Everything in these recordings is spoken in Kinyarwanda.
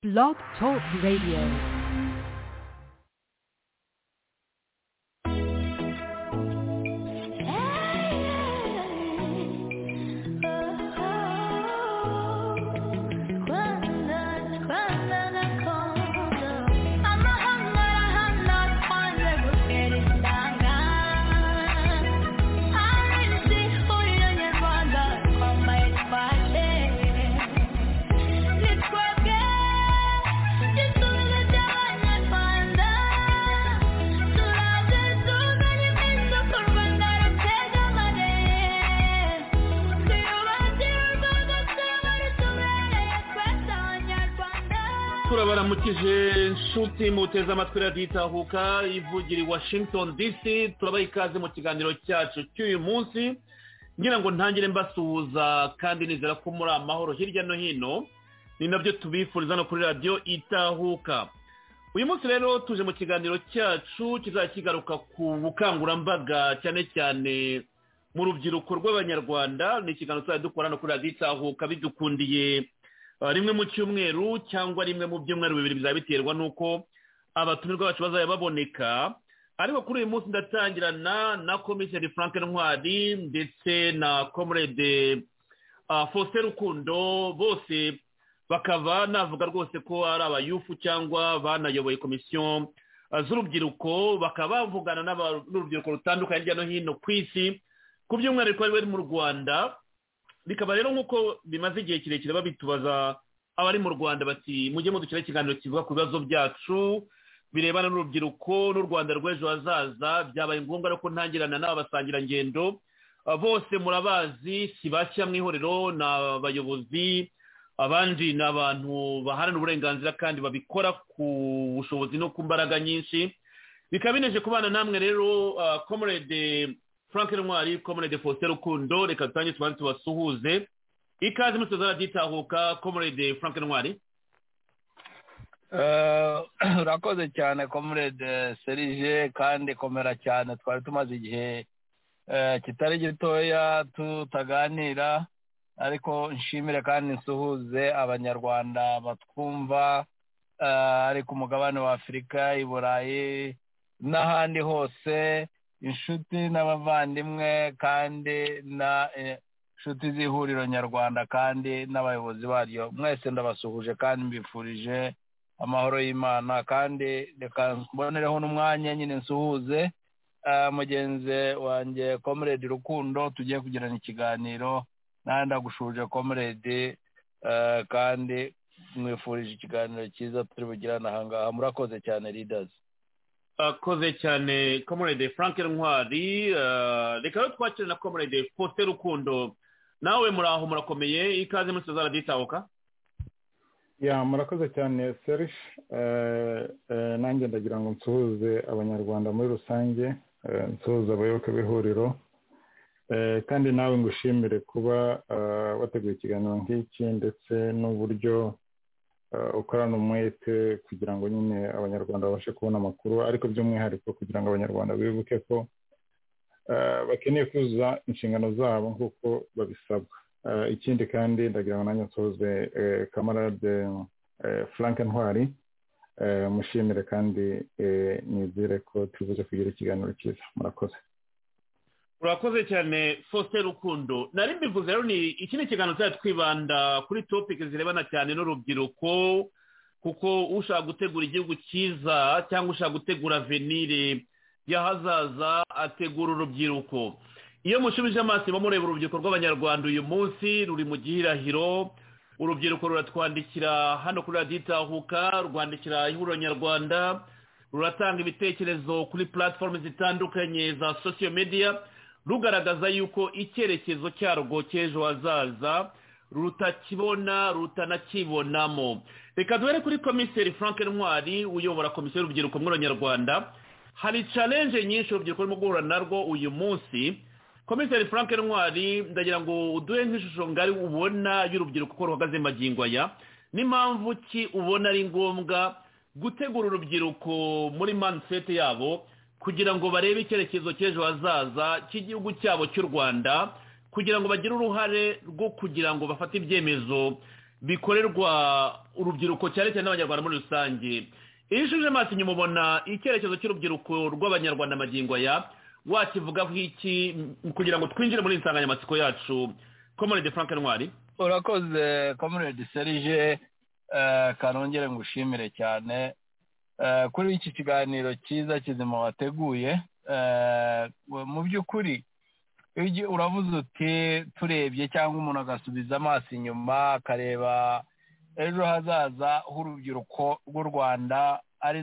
Blog Talk Radio. turabaramukije nshuti muteze amatwi radiyo itahuka ivugira i Washington DC turabaha ikaze mu kiganiro cyacu cy'uyu munsi ngira ngo ntangire mbasuhuza kandi nizera ko muri amahoro hirya no hino ni nabyo tubifuriza no kuri radiyo itahuka. Uyu munsi rero tuje mu kiganiro cyacu kizajya kigaruka ku bukangurambaga cyane cyane mu rubyiruko rw'abanyarwanda. Ni ikiganiro tuzajya dukora no kuri radiyo itahuka bidukundiye rimwe mu cyumweru cyangwa rimwe mu byumweru bibiri bizaba biterwa nuko abatumirwa bacu bazajya baboneka. Ariko kuri uyu munsi ndatangirana na Komiseri Frank Ntwari ndetse na Comrade Faustin Rukundo, bose bakaba navuga rwose ko ari abayufu cyangwa banayoboye komisiyo z'urubyiruko, bakaba bavugana n'urubyiruko rutandukanye hirya no hino ku isi ku by'umwihariko bari mu Rwanda. Bikaba rero nk'uko bimaze igihe kirekire babitubaza abari mu Rwanda bati mujye mudukira ikiganiro kivuga ku bibazo byacu birebana n'urubyiruko n'u Rwanda rw'ejo hazaza. Byabaye ngombwa ko ntangirana n'aba basangirangendo bose murabazi, si bashya mu ihuriro, ni abayobozi, abandi ni abantu baharanira uburenganzira kandi babikora ku bushobozi no ku mbaraga nyinshi. Bikaba bineje kubana namwe rero Comrade Frank Ntwari, Comrade Faustin Rukundo, reka dutangire tubanze tubasuhuze. Ikaze muri tuzara ditahuka Comrade Frank Ntwari. Urakoze cyane Comrade Serge, kandi komera cyane, twari tumaze igihe kitari gitoya tutaganira, ariko nshimire kandi nsuhuze abanyarwanda batwumva ari ku mugabane wa Afurika, i Burayi n'ahandi hose, inshuti n'abavandimwe kandi na inshuti z'ihuriro nyarwanda kandi n'abayobozi baryo, mwese ndabasuhuje kandi mbifurije amahoro y'Imana. kandi reka mbonereho n'umwanya nyine nsuhuze mugenzi wanjye Comrade Rukundo, tugiye kugirana ikiganiro, nandi ndagushuje Comrade, kandi mwifurije ikiganiro cyiza turi bugirana aha ngaha. Murakoze cyane leaders. Akoze cyane Comrade Frank Ntwari. Reka rero twakire na Comrade Faustin Rukundo, nawe muraho murakomeye, ikaze muri tuzara ditahuka. Ya murakoze cyane Serge. Nanjye ndagira ngo nsuhuze abanyarwanda muri rusange, nsuhuze abayoboke b'ihuriro, kandi nawe ngushimire kuba wateguye ikiganiro nk'iki ndetse n'uburyo ukorana umwete kugira ngo nyine abanyarwanda babashe kubona amakuru, ariko by'umwihariko kugira ngo abanyarwanda bibuke ko bakeneye kuzuza inshingano zabo nk'uko babisabwa. Ikindi kandi ndagira ngo nanjye nsuhuze Comrade Frank Ntwari, mushimire kandi nizere ko tubuze kugira ikiganiro cyiza. Murakoze. Urakoze cyane Faustin Rukundo. Nari mbivuze rero ni iki ni ikiganiro cyacu twibanda kuri topic zirebana cyane n'urubyiruko, kuko ushaka gutegura igihugu cyiza cyangwa ushaka gutegura avenir y'ahazaza ategura urubyiruko. Iyo mushubije amaso mureba urubyiruko rw'abanyarwanda uyu munsi ruri mu gihirahiro, urubyiruko ruratwandikira hano kuri radiyo itahuka, rwandikira ihuriro nyarwanda, ruratanga ibitekerezo kuri platform zitandukanye za social media, rugaragaza yuko icyerekezo cyarwo cy'ejo hazaza rutakibona rutanakibonamo. Reka duhere kuri Komiseri Frank Ntwari uyobora komisiyo y'urubyiruko mu Rwanda. Hari challenge nyinshi urubyiruko rurimo guhura narwo uyu munsi. Komiseri Frank Ntwari, ndagira ngo uduhe nk'ishusho ngari ubona y'urubyiruko ko ruhagaze magingo aya, n'impamvu ki ubona ari ngombwa gutegura urubyiruko muri mindset yabo kugira ngo barebe icyerekezo cy'ejo hazaza cy'igihugu cyabo cy'u Rwanda, kugira ngo bagire uruhare rwo kugira ngo bafate ibyemezo bikorerwa urubyiruko cyane cyane n'abanyarwanda muri rusange. iyo ushuje amaso inyuma ubona icyerekezo cy'urubyiruko rw'abanyarwanda magingo aya wakivugaho iki kugira ngo twinjire muri insanganyamatsiko yacu? Comrade Frank Ntwari. urakoze Comrade Serge, kanongere ngushimire cyane kuri iki kiganiro cyiza kizima wateguye. Mu by'ukuri uravuze uti turebye cyangwa umuntu agasubiza amaso inyuma akareba ejo hazaza h'urubyiruko rw'u Rwanda,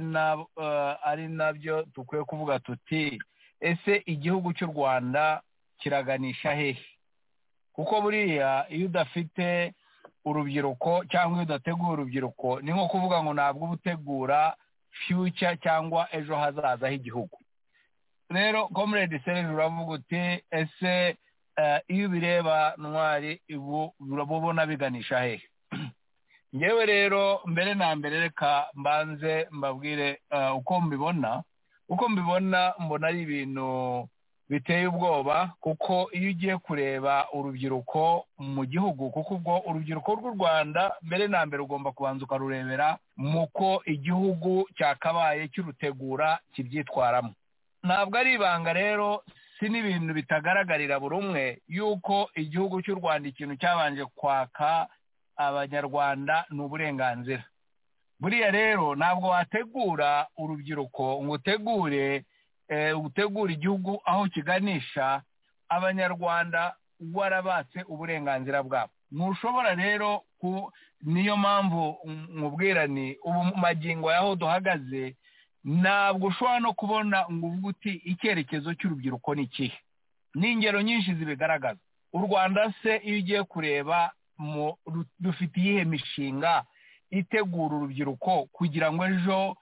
ari nabyo dukwiye kuvuga tuti ese igihugu cy'u Rwanda kiraganisha hehe? kuko buriya iyo udafite urubyiruko cyangwa iyo udategura urubyiruko ni nko kuvuga ngo ntabwo uba utegura future cyangwa ejo hazaza h'igihugu. rero Comrade Serge uravuga uti ese iyo ubireba Ntwari urabona biganisha hehe? ngewe rero mbere na mbere reka mbanze mbabwire uko mbibona mbona ari ibintu biteye ubwoba, kuko iyo ugiye kureba urubyiruko mu gihugu, kuko ubwo urubyiruko rw'u Rwanda mbere na mbere ugomba kubanza ukarurebera muko igihugu cyakabaye cy'urutegura kibyitwaramo. ntabwo ari ibanga rero, si n'ibintu bitagaragarira buri umwe yuko igihugu cy'u Rwanda ikintu cyabanje kwaka abanyarwanda ni uburenganzira. buriya rero ntabwo wategura urubyiruko ngo utegure igihugu aho kiganisha abanyarwanda warabatse uburenganzira bwabo. ntushobora rero niyo mpamvu nkubwira ni ubu magingo yaho duhagaze ntabwo ushobora no kubona ngo uvuge uti icyerekezo cy'urubyiruko ni ikihe. n'ingero nyinshi zibigaragaza. u Rwanda se iyo ugiye kureba dufite iyihe mishinga itegura urubyiruko kugira ngo ejo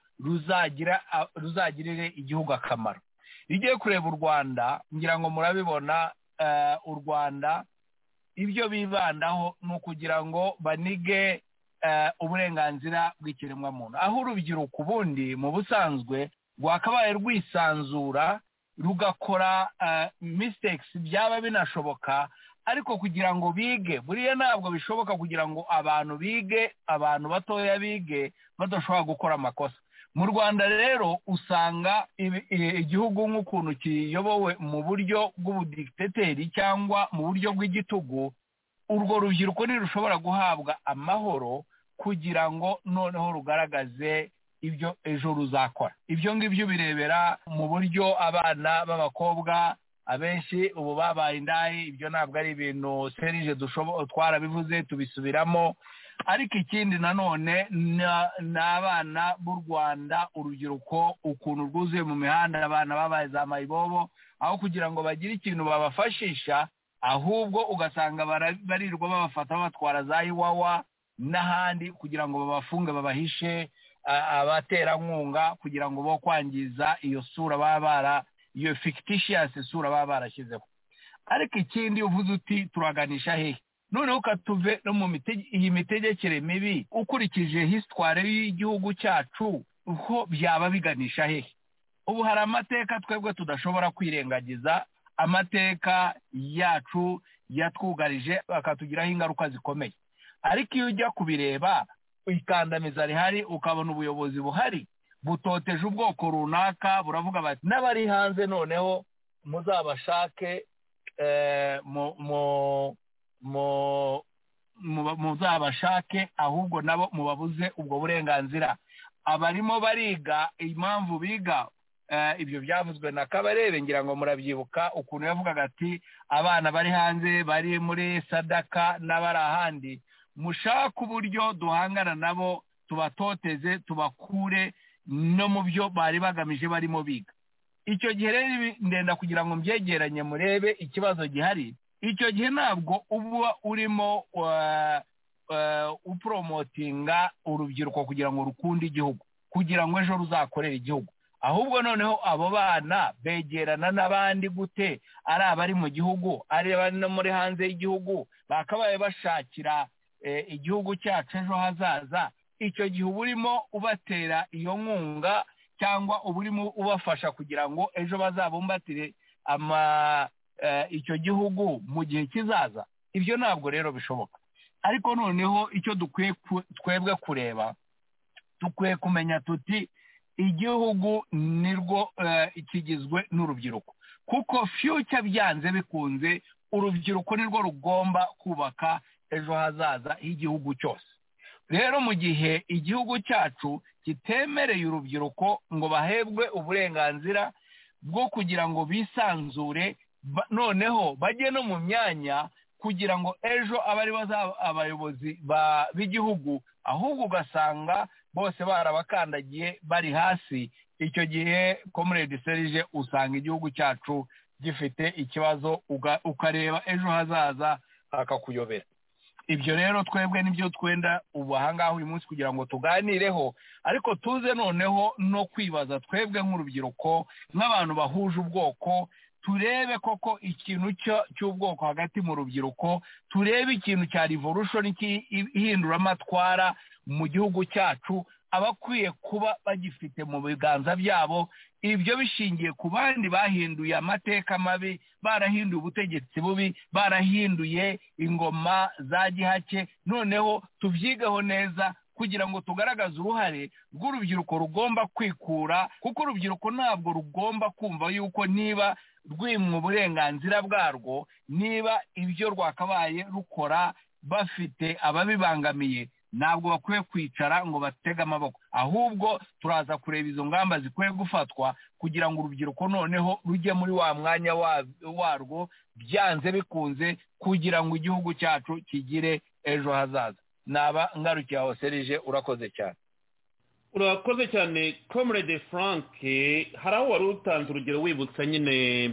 ruzagirire igihugu akamaro? iyo ugiye kureba u Rwanda ngira ngo murabibona, u Rwanda ibyo bibandaho ni ukugira ngo banige uburenganzira bw'ikiremwamuntu, aho urubyiruko ubundi mu busanzwe rwakabaye rwisanzura rugakora mistakes byaba binashoboka, ariko kugira ngo bige. buriya ntabwo bishoboka kugira ngo abantu batoya bige badashobora gukora amakosa. mu Rwanda rero usanga igihugu nk'ukuntu kiyobowe mu buryo bw'ubudikiteteri cyangwa mu buryo bw'igitugu, urwo rubyiruko ntirushobora guhabwa amahoro kugira ngo noneho rugaragaze ibyo ejo ruzakora. ibyo ngibyo birebera mu buryo abana b'abakobwa abenshi ubu babaye indaya. ibyo ntabwo ari ibintu Serge twarabivuze tubisubiramo. ariko ikindi nanone ni abana b'u Rwanda, urubyiruko ukuntu rwuzuye mu mihanda, abana babaye za mayibobo, aho kugira ngo bagire ikintu babafashisha, ahubwo ugasanga barirwa babafata babatwara za Iwawa n'ahandi kugira ngo babafunge babahishe abaterankunga kugira ngo bo kwangiza iyo sura iyo fictitious sura baba barashyizeho. ariko ikindi uvuze uti turaganisha hehe, noneho ukatuve no mu iyi mitegekere mibi ukurikije histoire y'igihugu cyacu uko byaba biganisha hehe. ubu hari amateka twebwe tudashobora kwirengagiza, amateka yacu yatwugarije bakatugiraho ingaruka zikomeye. ariko iyo ujya kubireba ikandamiza rihari, ukabona ubuyobozi buhari butoteje ubwoko runaka, buravuga bati n'abari hanze noneho muzabashake muzabashake ahubwo nabo mubabuze ubwo burenganzira. abarimo bariga, impamvu biga ibyo byavuzwe na Kabarebe, ngira ngo murabyibuka ukuntu yavugaga ati abana bari hanze bari muri sadaka n'abari ahandi, mushaka uburyo duhangana nabo, tubatoteze, tubakure no mu byo bari bagamije barimo biga. icyo gihe rero ndenda kugira ngo mbyegeranye murebe ikibazo gihari. icyo gihe ntabwo uba urimo upromotinga urubyiruko kugira ngo rukunde igihugu, kugira ngo ejo ruzakorere igihugu, ahubwo noneho abo bana begerana n'abandi gute, ari abari mu gihugu, ari abari no muri hanze y'igihugu, bakabaye bashakira igihugu cyacu ejo hazaza. icyo gihe uba urimo ubatera iyo nkunga cyangwa uba urimo ubafasha kugira ngo ejo bazabumbatire icyo gihugu mu gihe kizaza. ibyo ntabwo rero bishoboka. ariko noneho icyo dukwiye twebwe kureba dukwiye kumenya tuti igihugu nirwo kigizwe n'urubyiruko kuko future byanze bikunze urubyiruko nirwo rugomba kubaka ejo hazaza h'igihugu cyose. Rero mu gihe igihugu cyacu kitemereye urubyiruko ngo bahebwe uburenganzira bwo kugira ngo bisanzure noneho bajye no mu myanya kugira ngo ejo abari bazaba abayobozi b'igihugu, ahubwo ugasanga bose barabakandagiye bari hasi, icyo gihe Comrade Serge usanga igihugu cyacu gifite ikibazo, ukareba ejo hazaza hakakuyobera. Ibyo rero twebwe nibyo twenda ubu ahangaha uyu munsi kugira ngo tuganireho, ariko tuze noneho no kwibaza twebwe nk'urubyiruko nk'abantu bahuje ubwoko, turebe koko ikintu cy'ubwoko hagati mu rubyiruko, turebe ikintu cya revolution ihinduramatwara mu gihugu cyacu abakwiye kuba bagifite mu biganza byabo. Ibyo bishingiye ku bandi bahinduye amateka mabi, barahinduye ubutegetsi bubi, barahinduye ingoma za gihake. Noneho tubyigaho neza kugira ngo tugaragaze uruhare rw'urubyiruko rugomba kwikura, kuko urubyiruko ntabwo rugomba kumva yuko niba rwimwe uburenganzira bwarwo, niba ibyo rwakabaye rukora bafite ababibangamiye, ntabwo bakwiye kwicara ngo batege amaboko, ahubwo turaza kureba izo ngamba zikwiye gufatwa kugira ngo urubyiruko noneho rujye muri wa mwanya warwo byanze bikunze, kugira ngo igihugu cyacu kigire ejo hazaza. Naba ngarukiye aho Serge, urakoze cyane. Urakoze cyane Comrade Frank. Hari aho wari utanze urugero wibutsa nyine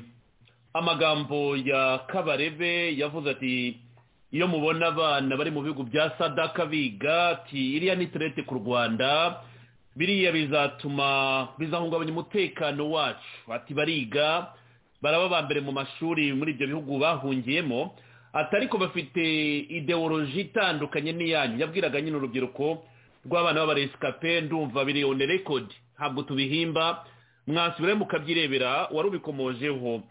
amagambo ya Kabarebe yavuze ati iyo mubona abana bari mu bihugu bya sadaka biga, ati iriya ni terete ku Rwanda, biriya bizahungabanya umutekano wacu. Ati bariga, baraba ba mbere mu mashuri muri ibyo bihugu bahungiyemo, ati ariko bafite ideoloji itandukanye n'iyanyu. Yabwiraga nyine urubyiruko rw'abana b'abaresikape, ndumva biri on record, ntabwo tubihimba, mwasubire mukabyirebera, wari ubikomojeho.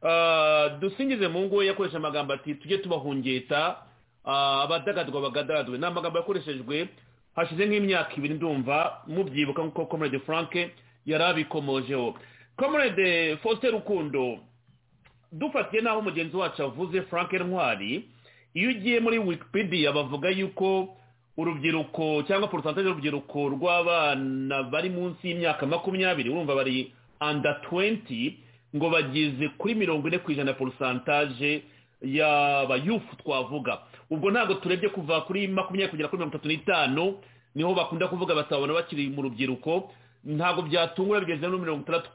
Dusingize mu ngo yakoresha amagambo ati tujye tubahungeta, abadagadwa bagadagadwe. Ni amagambo yakoreshejwe hashize nk'imyaka 2, ndumva mubyibuka nk'uko Comrade Frank yari abikomojeho. Comrade Faustin Rukundo, dufatiye n'aho mugenzi wacu avuze Frank Ntwari, iyo ugiye muri Wikipedia bavuga yuko urubyiruko cyangwa pourcentage y'urubyiruko rw'abana bari munsi y'imyaka 20, urumva bari under 20, ngo bagize kuri 40% pourcentage y'aba youth twavuga. Ubwo ntabwo turebye kuva kuri 20 kugera kuri 35 niho bakunda kuvuga batabona bakiri mu rubyiruko. Ntabwo byatungura bigeze no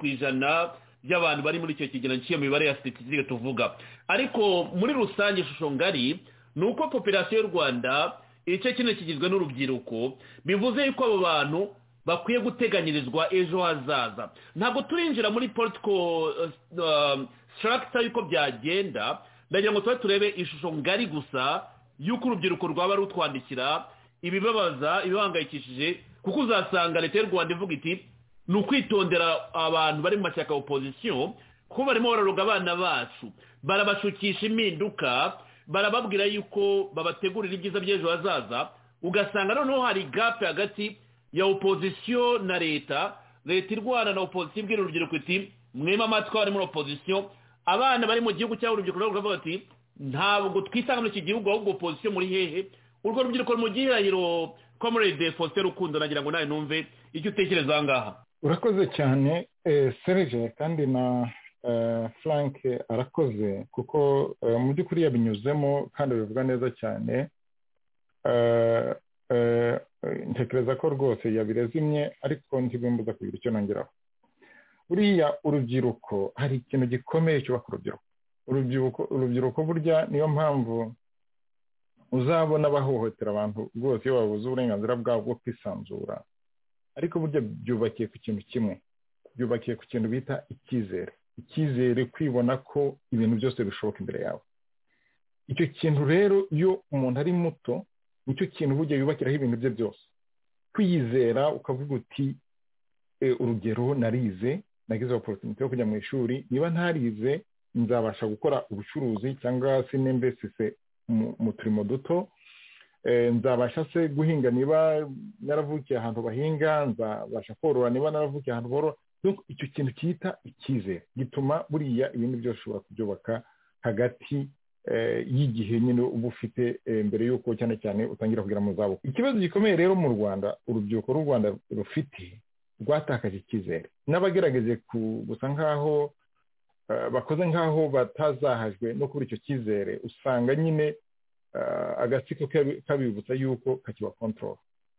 60% by'abantu bari muri icyo kigero cy'iyo mibare ya statistique tuvuga. Ariko muri rusange ishusho ngari nuko population y'u Rwanda icyo kintu kigizwe n'urubyiruko, bivuze yuko abo bantu bakwiye guteganyirizwa ejo hazaza. Ntabwo turinjira muri political structure yuko byagenda, ndagira ngo turebe ishusho ngari gusa yuko urubyiruko rwaba rutwandikira ibibabaza, ibihangayikishije, kuko uzasanga leta y'u Rwanda ivuga iti ni ukwitondera abantu bari mu mashyaka opposition, kuko barimo bararoga abana bacu, barabashukisha impinduka, barababwira yuko babategurira ibyiza by'ejo hazaza. Ugasanga noneho hari gap hagati ya opposition na leta irwana na opposition ibwira urubyiruko iti mwema amatwi bari muri opposition, abana bari mu gihugu cyangwa urubyiruko ruravuga ati ntabwo twisanga muri iki gihugu ahubwo opposition muri hehe. Urwo rubyiruko mu gihirahiro Comrade Faustin Rukundo, nagira ngo nawe numve icyo utekereza aha ngaha. Urakoze cyane Serge, kandi na Frank arakoze kuko mu by'ukuri yabinyuzemo kandi bivuga neza cyane. Ntekereza ko rwose yabirezimye, ariko ntigomba kugira icyo nongeraho. Buriya urubyiruko hari ikintu gikomeye cyubaka urubyiruko burya niyo mpamvu uzabona bahohotera abantu rwose iyo babuze uburenganzira bwabo bwo kwisanzura. Ariko burya byubakiye ku kintu kimwe, byubakiye ku kintu bita icyizere, kwibona ko ibintu byose bishoboka imbere yawe. Icyo kintu rero iyo umuntu ari muto, nicyo kintu burya yubakiraho ibintu bye byose. Kwiyizera ukavuga uti urugero narize, nagize opportunity yo kujya mu ishuri, niba ntarize nzabasha gukora ubucuruzi cyangwa se nembesise mu turimo duto. nzabasha se guhinga niba naravukiye ahantu bahinga, nzabasha korora niba naravukiye ahantu borora. Icyo kintu cyita icyizere gituma buriya ibindi byose ushobora kubyubaka hagati y'igihe nyine uba ufite mbere y'uko cyane cyane utangira kugira mu zabukuru. Ikibazo gikomeye rero mu Rwanda, urubyiruko rw'u Rwanda rufite rwatakaje icyizere, n'abagerageje gusa nk'aho bakoze nk'aho batazahajwe no kubura icyo cyizere, usanga nyine agatsiko kabibutsa yuko kakiba control.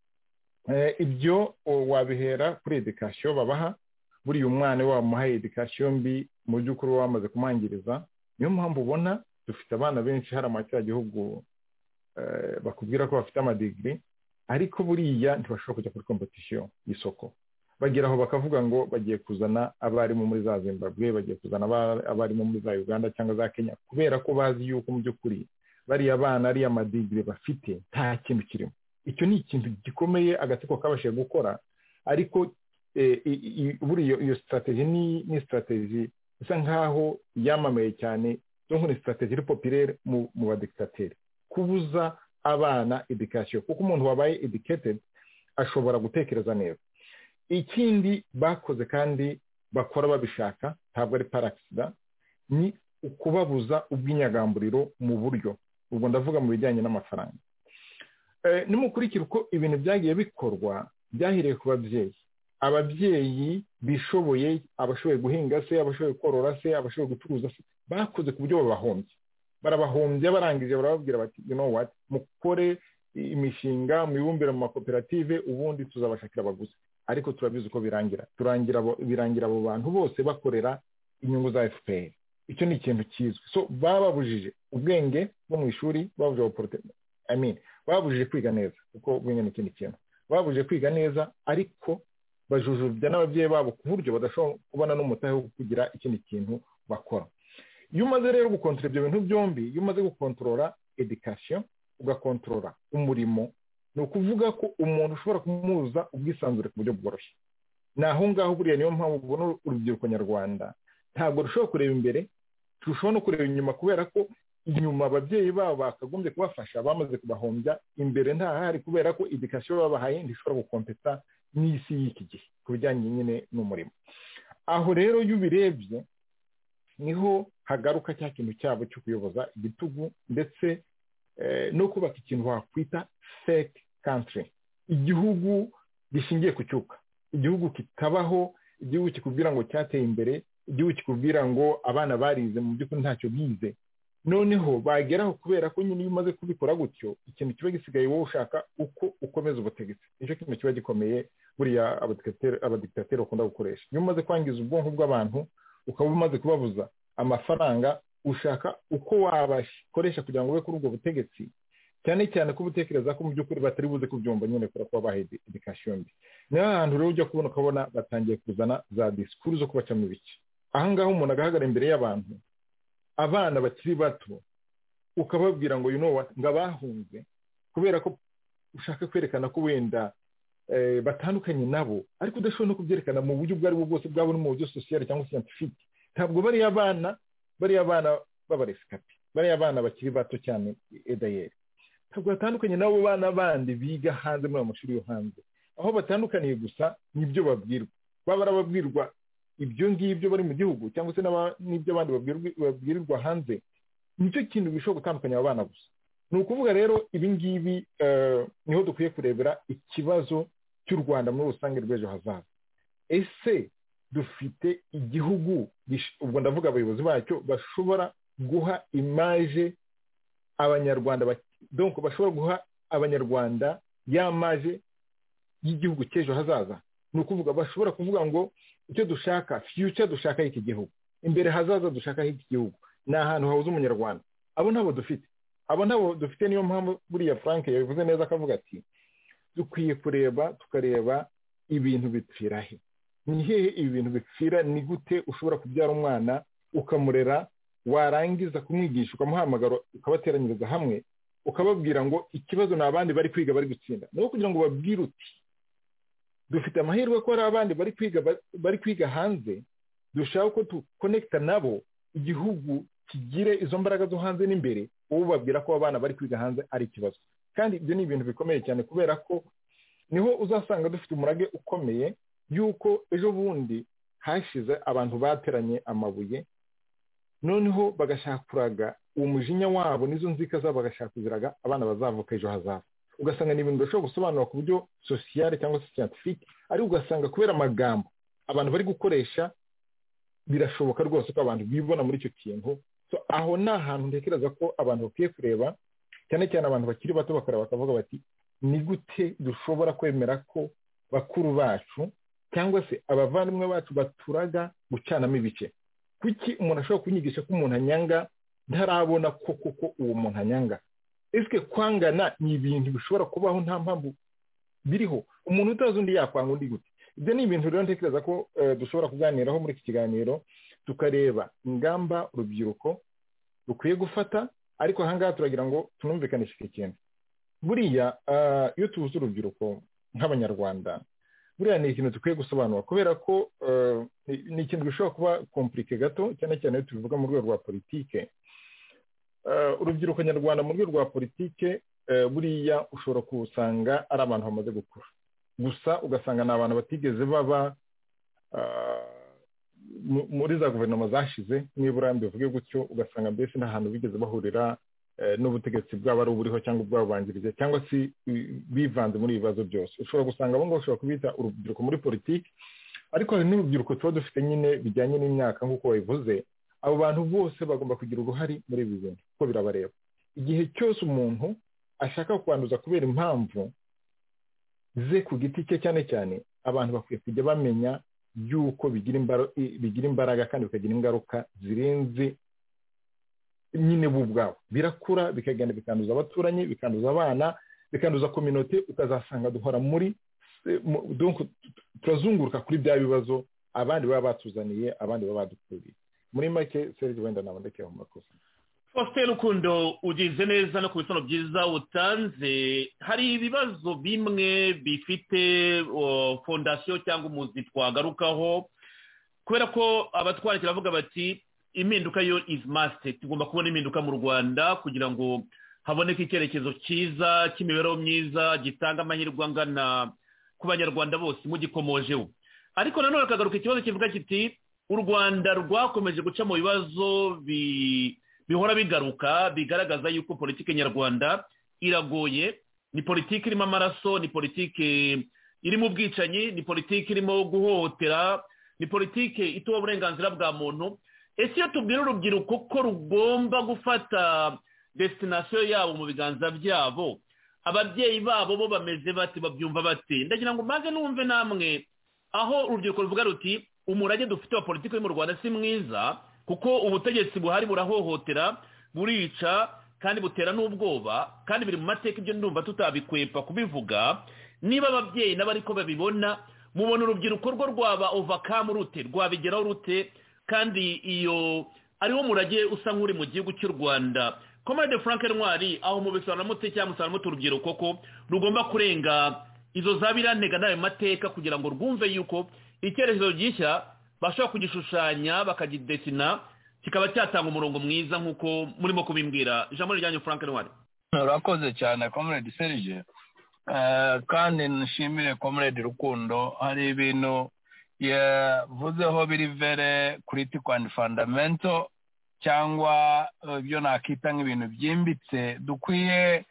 Ibyo wabihera kuri education babaha, buriya umwana wamuhaye education mbi mu by'ukuri wamaze kumwangiriza. Niyo mpamvu ubona dufite abana benshi hari amakira gihugu bakubwira ko bafite amadigiri, ariko buriya ntibashobora kujya kuri competition y'isoko. Bageraho bakavuga ngo bagiye kuzana abarimu muri za Zimbabwe, bagiye kuzana abarimu muri za Uganda cyangwa za Kenya, kubera ko bazi yuko mu by'ukuri bariya bana ari amadigiri bafite nta kintu kirimo. Icyo ni ikintu gikomeye agatsiko kabashije gukora, ariko buriya iyo strategy ni strategy isa nkaho yamamaye cyane, donc ni strategy populaire mu badictateurs, kubuza abana education, kuko umuntu wabaye educated ashobora gutekereza neza. Ikindi bakoze kandi bakora babishaka, ntabwo ari par accident, ni ukubabuza ubwinyagamburiro mu buryo, ubwo ndavuga mu bijyanye n'amafaranga. Nimukurikira uko ibintu byagiye bikorwa, byahiriye ku babyeyi. Ababyeyi bishoboye, abashoboye guhinga se, abashoboye korora se, abashoboye gucuruza se, bakoze ku buryo barabahombya, barangije barababwira bati you know what, mukore imishinga, mwibumbire mu makoperative, ubundi tuzabashakira abaguzi. Ariko turabizi uko birangira abo bantu bose bakorera inyungu za FPR. Icyo ni ikintu kizwi. So bababujije ubwenge bwo mu ishuri, babujije kwiga neza, kuko ubwenge ni ikindi kintu. Babujije kwiga neza, ariko bajujubya n'ababyeyi babo ku buryo badashobora kubona n'umutahe wo kugira ikindi kintu bakora. Iyo umaze rero gukontorora ibyo bintu byombi, iyo umaze gukontorora education, ugakontorora umurimo, ni ukuvuga ko umuntu ushobora kumuza ubwisanzure ku buryo bworoshye. Naho ngaho buriya niyo mpamvu ubona urubyiruko nyarwanda ntabwo rushobora kureba imbere, turushaho no kureba inyuma, kubera ko inyuma ababyeyi babo bakagombye kubafasha bamaze kubahombya, imbere ntahari, kubera ko education babahaye ntishobora gukompeta n'isi y'iki gihe ku bijyanye nyine n'umurimo. Aho rero iyo ubirebye niho hagaruka cya kintu cyabo cyo kuyoboza igitugu, ndetse no kubaka ikintu wakwita fake country, igihugu gishingiye ku cyuka, igihugu kitabaho, igihugu kikubwira ngo cyateye imbere, igihugu kikubwira ngo abana barize mu by'ukuri ntacyo bize. Noneho bageraho, kubera ko nyine iyo umaze kubikora gutyo, ikintu kiba gisigaye wowe ushaka uko ukomeza ubutegetsi. Icyo kintu kiba gikomeye buriya abadictateurs bakunda gukoresha. Iyo umaze kwangiza ubwonko bw'abantu, ukaba umaze kubabuza amafaranga, ushaka uko wabakoresha kugira ngo ube kuri ubwo butegetsi, cyane cyane ko ubutekereza ko mu by'ukuri batari buze kubyumva nyine kubera ko babahaye education mbi. Niyo hantu rero ujya kubona ukabona batangiye kuzana za disikuru zo kubacamo ibice. Ahangaha umuntu agahagarara imbere y'abantu, abana bakiri bato, ukababwira ngo you know what, ngo abahunze kubera ko ushaka kwerekana ko wenda batandukanye nabo, ariko udashobora no kubyerekana mu buryo ubwo ari bwo bwose, bwabo no mu buryo social cyangwa scientifique. Ntabwo bariya abana b'abaresikapi, bariya abana bakiri bato cyane edayeri, ntabwo batandukanye n'abo bana bandi biga hanze muri amashuri yo hanze. Aho batandukaniye gusa n'ibyo babwirwa, baba barababwirwa ibyo ngibyo bari mu gihugu, cyangwa se n'ibyo abandi babwirirwa hanze. Nicyo kintu bishobora gutandukanya abo bana gusa. Ni ukuvuga rero ibi ngibi niho dukwiye kurebera ikibazo cy'u Rwanda muri rusange rw'ejo hazaza. Ese dufite igihugu, ubwo ndavuga abayobozi bacyo, bashobora guha imaje abanyarwanda, donc bashobora guha abanyarwanda yamaje y'igihugu cy'ejo hazaza? Ni ukuvuga bashobora kuvuga ngo icyo dushaka future dushaka iki gihugu, imbere hazaza dushaka iki gihugu, ni ahantu hahuza umunyarwanda. Abo nabo dufite, niyo mpamvu buriya Frank yabivuze neza akavuga ati dukwiye tukareba ibintu bipfira he. Ni hehe ibi bintu bipfira? Ni gute ushobora kubyara umwana ukamurera, warangiza kumwigisha ukamuhamagara ukabateranyiriza hamwe, ukababwira ngo ikibazo ni abandi bari kwiga bari gutsinda, naho kugira ngo babwire uti dufite amahirwe ko hari abandi bari kwiga hanze, dushaka ko tukonekita nabo, igihugu kigire izo mbaraga zo hanze n'imbere, wowe babwira ko abana bari kwiga hanze ari ikibazo. kandi ibyo ni ibintu bikomeye cyane kubera ko niho uzasanga dufite umurage ukomeye yuko ejo bundi hashize abantu bateranye amabuye noneho bagashaka kuraga uwo mujinya wabo n'izo nzika zabo bagashaka kuziraga abana bazavuka ejo hazaza ugasanga ni ibintu bishobora gusobanura ku buryo sociale cyangwa se scientifique ari ugasanga kubera amagambo abantu bari gukoresha birashoboka rwose ko abantu bibona muri icyo kintu aho ni ahantu ntekereza ko abantu bakwiye kureba cyane cyane abantu bakiri bato bakareba bakavuga bati ni gute dushobora kwemera ko bakuru bacu cyangwa se abavandimwe bacu baturaga gucanamo ibice kuki umuntu ashobora kunyigisha ko umuntu anyanga ntarabona koko uwo muntu anyanga ese kwangana ni ibintu bishobora kubaho nta mpamvu biriho umuntu utazi undi yakwanga undi gute ibyo ni ibintu rero ntekereza ko dushobora kuganiraho muri iki kiganiro tukareba ingamba urubyiruko rukwiye gufata ariko ahangaha turagira ngo tunumvikanishe ikintu buriya iyo tubuze urubyiruko nk'abanyarwanda buriya ni ikintu dukwiye gusobanura kubera ko ni ikintu gishobora kuba komplike gato cyane cyane iyo tubivuga mu rwego rwa politike urubyiruko nyarwanda mu rwego rwa politike buriya ushobora kuwusanga ari abantu bamaze gukura gusa ugasanga ni abantu batigeze baba muri za guverinoma zashize nibura mbivuge gutyo ugasanga mbese nta hantu bigeze bahurira n'ubutegetsi bwaba ari uburiho cyangwa ubwabanjirije cyangwa se bivanze muri ibibazo byose ushobora gusanga abo ngabo ushobora kubita urubyiruko muri politiki ariko hari n'urubyiruko tuba dufite nyine bijyanye n'imyaka nk'uko wabivuze abo bantu bose bagomba kugira uruhare muri ibi bintu kuko birabareba igihe cyose umuntu ashaka kwanduza kubera impamvu ze ku giti cye cyane cyane abantu bakwiye kujya bamenya yuko bigira imbaraga kandi bikagira ingaruka zirenze nyine bo ubwabo birakura bikagenda bikanduza abaturanyi bikanduza abana bikanduza kominote ukazasanga duhora muri turazunguruka kuri bya bibazo abandi baba batuzaniye abandi baba badukuriye muri make Serge wenda nabonekeye mu makosa Faustin Rukundo ugize neza no ku bisobanuro byiza utanze hari ibibazo bimwe bifite fondasiyo cyangwa umuzi twagarukaho kubera ko abatwandikira bavuga bati impinduka yo is must tugomba kubona impinduka mu Rwanda kugira ngo haboneke icyerekezo cyiza cy'imibereho myiza gitanga amahirwe angana ku banyarwanda bose mugikomojeho ariko nanone akagaruka ikibazo kivuga kiti u Rwanda rwakomeje guca mu bibazo bihora bigaruka bigaragaza yuko politiki nyarwanda iragoye ni politiki irimo amaraso ni politiki irimo ubwicanyi ni politiki irimo guhohotera ni politiki ituba uburenganzira bwa muntu ese iyo tubwira urubyiruko ko rugomba gufata destination yabo mu biganza byabo ababyeyi babo bo bameze bati babyumva bati ndagira ngo maze numve namwe aho urubyiruko ruvuga ruti umurage dufite wa politiki yo mu Rwanda si mwiza kuko ubutegetsi buhari burahohotera burica kandi butera n'ubwoba kandi biri mu mateka ibyo ndumva tutabikwepa kubivuga niba ababyeyi n'abariko babibona mubona urubyiruko rwo rwaba overcome rute rwabigeraho rute kandi iyo ariwo murage usa nk'uri mu gihugu cy'u Rwanda Comrade Frank Ntwari aho mu bisobanuro mute cyangwa musobanuro mute urubyiruko ko rugomba kurenga izo zabirantega n'ayo mateka kugira ngo rwumve yuko icyerekezo gishya bashobora kugishushanya bakagidesina kikaba cyatanga umurongo mwiza nk'uko murimo kubimbwira ijambo rijyanye Frank Ntwari urakoze cyane Comrade Serge kandi nshimire Comrade Rukundo hari ibintu yavuzeho biri very critical and fundamental cyangwa ibyo nakita nk'ibintu byimbitse dukwiye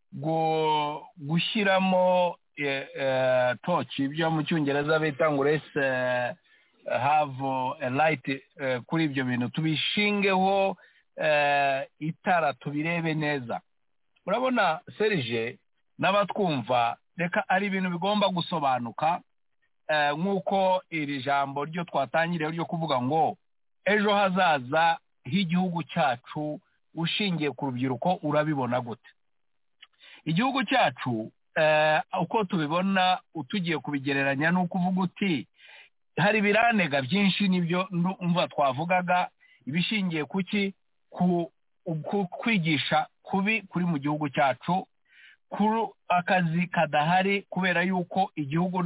gushyiramo torch ibyo mu cyongereza bita ngo let's have a light kuri ibyo bintu tubishingeho itara tubirebe neza urabona Serge n'abatwumva reka ari ibintu bigomba gusobanuka nk'uko iri jambo ryo twatangiriye ryo kuvuga ngo ejo hazaza h'igihugu cyacu ushingiye ku rubyiruko urabibona gute igihugu cyacu uko tubibona utugiye kubigereranya n'uko uvuga uti hari biranega byinshi nibyo umva twavugaga ibishingiye kuki ku kwigisha kubi kuri mu gihugu cyacu kuri akazi kadahari kubera yuko igihugu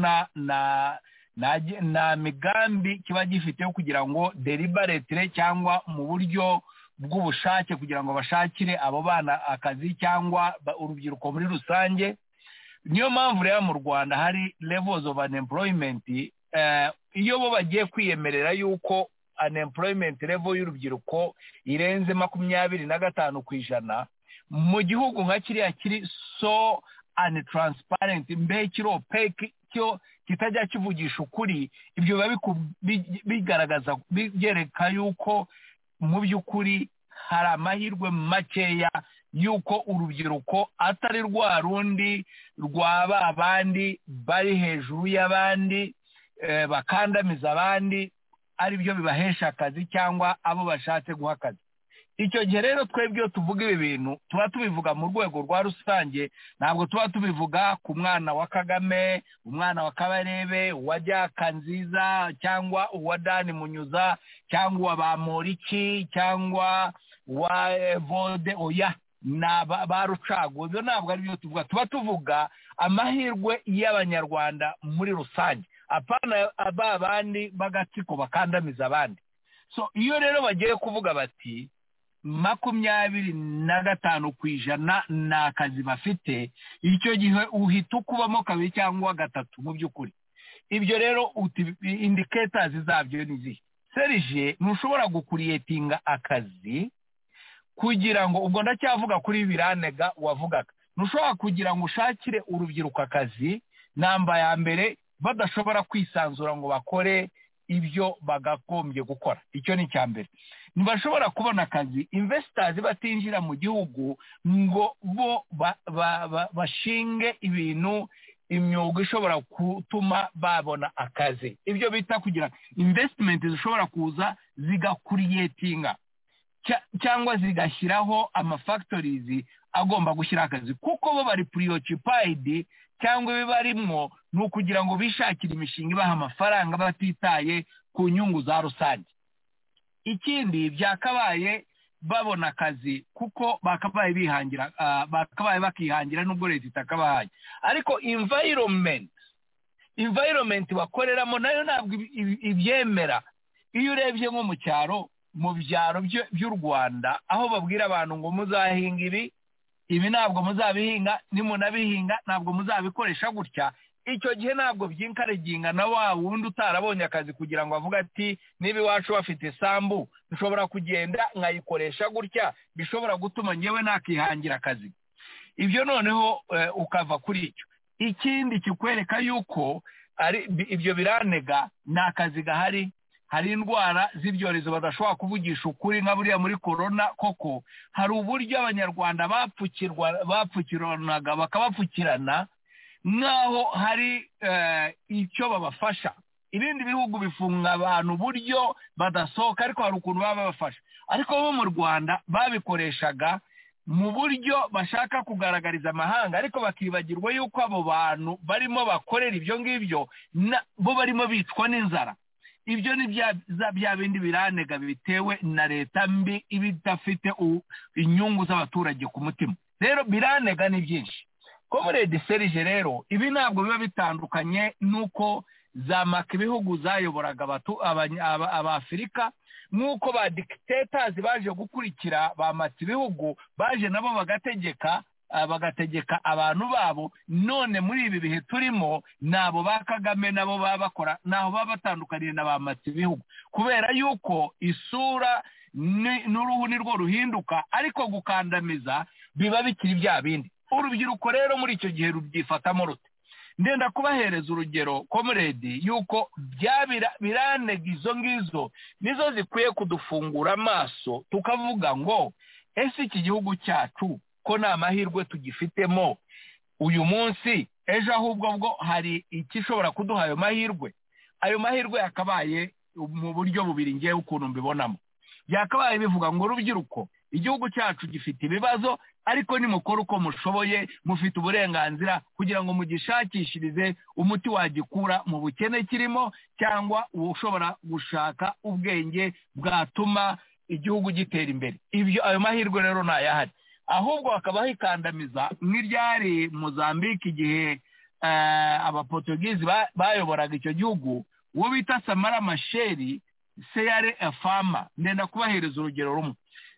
na migambi kiba gifite kugira ngo deliberately cyangwa mu buryo bw'ubushake kugira ngo bashakire abo bana akazi cyangwa urubyiruko muri rusange. Niyo mpamvu rero mu Rwanda hari levels of unemployment. Iyo bo bagiye kwiyemerera yuko unemployment level y'urubyiruko irenze 25% mu gihugu nka kiriya kiri so untransparent, mbe kiro opaque, cyo kitajya kivugisha ukuri, ibyo bigaragaza bigereka yuko mu by'ukuri hari amahirwe makeya yuko urubyiruko atari rwa rundi rwaba abandi bari hejuru y'abandi bakandamiza abandi ari byo bibahesha akazi cyangwa abo bashatse guha akazi. Icyo gihe rero twebwe tuvuga ibi bintu tuba tubivuga mu rwego rwa rusange, ntabwo tuba tubivuga ku mwana wa Kagame, umwana wa Kabarebe, uwa Nziza cyangwa uwa Dani Munyuza cyangwa uwa Bamoriki cyangwa uwa Vode, oya ba Rucago. Ibyo ntabwo ari byo tuvuga. Tuba tuvuga amahirwe y'abanyarwanda muri rusange, apana abandi bagatsiko bakandamiza abandi. So iyo rero bagiye kuvuga bati 25% ni akazi bafite, icyo gihe uhita ukubamo kabiri cyangwa gatatu mu by'ukuri. Ibyo rero indicators zabyo ni zihe? Serge, ntushobora gukuriyetinga akazi kugira ngo, ubwo ndacyavuga kuri biranega wavugaga, ntushobora kugira ngo ushakire urubyiruko akazi namba ya mbere badashobora kwisanzura ngo bakore ibyo bagakombye gukora. Icyo ni cyambere. Ntibashobora kubona akazi, investors batinjira mu gihugu ngo bo bashinge ibintu, imyuga ishobora gutuma babona akazi. Ibyo bita kugira investment zishobora kuza zigakuriyetinga cyangwa zigashyiraho amafactories agomba gushyira akazi, kuko bo bari preoccupied cyangwa bibarimo no kugira ngo bishakire imishinga ibaha amafaranga batitaye ku nyungu za rusange. Ikindi byakabaye babona akazi kuko bakabaye bihangira, bakabaye bakihangira nubwo leta itakabaye. Ariko environment bakoreramo nayo ntabwo ibyemera. Iyo urebye nko mu byaro by'u Rwanda aho babwira abantu ngo muzahinga ibi ntabwo muzabihinga, nimunabihinga ntabwo muzabikoresha gutya, icyo gihe ntabwo byinkareginga na wa wundi utarabonye akazi kugira ngo avuga ati niba iwacu bafite sambu nshobora kugenda nkayikoresha gutya, bishobora gutuma ngewe nakihangira akazi. Ibyo noneho ukava kuri icyo. Ikindi kikwereka yuko ari ibyo biranega ni akazi gahari. Hari indwara z'ibyorezo badashobora kuvugisha ukuri nka buriya muri corona. Koko hari uburyo abanyarwanda bapfukiranaga bakabapfukirana nkaho hari icyo babafasha. Ibindi bihugu bifunga abantu uburyo badasohoka, ariko hari ukuntu baba babafasha. Ariko bo mu Rwanda babikoreshaga mu buryo bashaka kugaragariza amahanga, ariko bakibagirwa yuko abo bantu barimo bakorera ibyo ngibyo bo barimo bicwa n'inzara. Ibyo ni bya bindi biranega bitewe na leta mbi ibidafite inyungu z'abaturage ku mutima. Rero biranega ni byinshi. Comrade Serge, rero ibi ntabwo biba bitandukanye nuko zamaka ibihugu zayoboraga abafurika, nk'uko ba dictators baje gukurikira bamatse ibihugu, baje nabo bagategeka abantu babo. None muri ibi bihe turimo nabo ba Kagame nabo bakora, naho baba batandukaniye na bamatse ibihugu, kubera yuko isura n'uruhu nirwo ruhinduka, ariko gukandamiza biba bikiri bya bindi. Urubyiruko rero muri icyo gihe rubyifatamo rute? Ndenda kubahereza urugero comrade yuko biranega izo ngizo nizo zikwiye kudufungura amaso, tukavuga ngo ese iki gihugu cyacu ko nta mahirwe tugifitemo uyu munsi, ejo ahubwo bwo hari ikishobora kuduha ayo mahirwe. Ayo mahirwe yakabaye mu buryo bubiri ngewe ukuntu mbibonamo. Byakabaye bivuga ngo urubyiruko, igihugu cyacu gifite ibibazo, ariko nimukora uko mushoboye, mufite uburenganzira kugira ngo mugishakishirize umuti wagikura mu bukene kirimo, cyangwa ushobora gushaka ubwenge bwatuma igihugu gitera imbere. Ayo mahirwe rero ntayahari, ahubwo hakaba hikandamiza nk'iryari Mozambique igihe abaportugizi bayoboraga icyo gihugu, uwo bita Samara Machel Seyare Afama. Ndenda kubahereza urugero rumwe.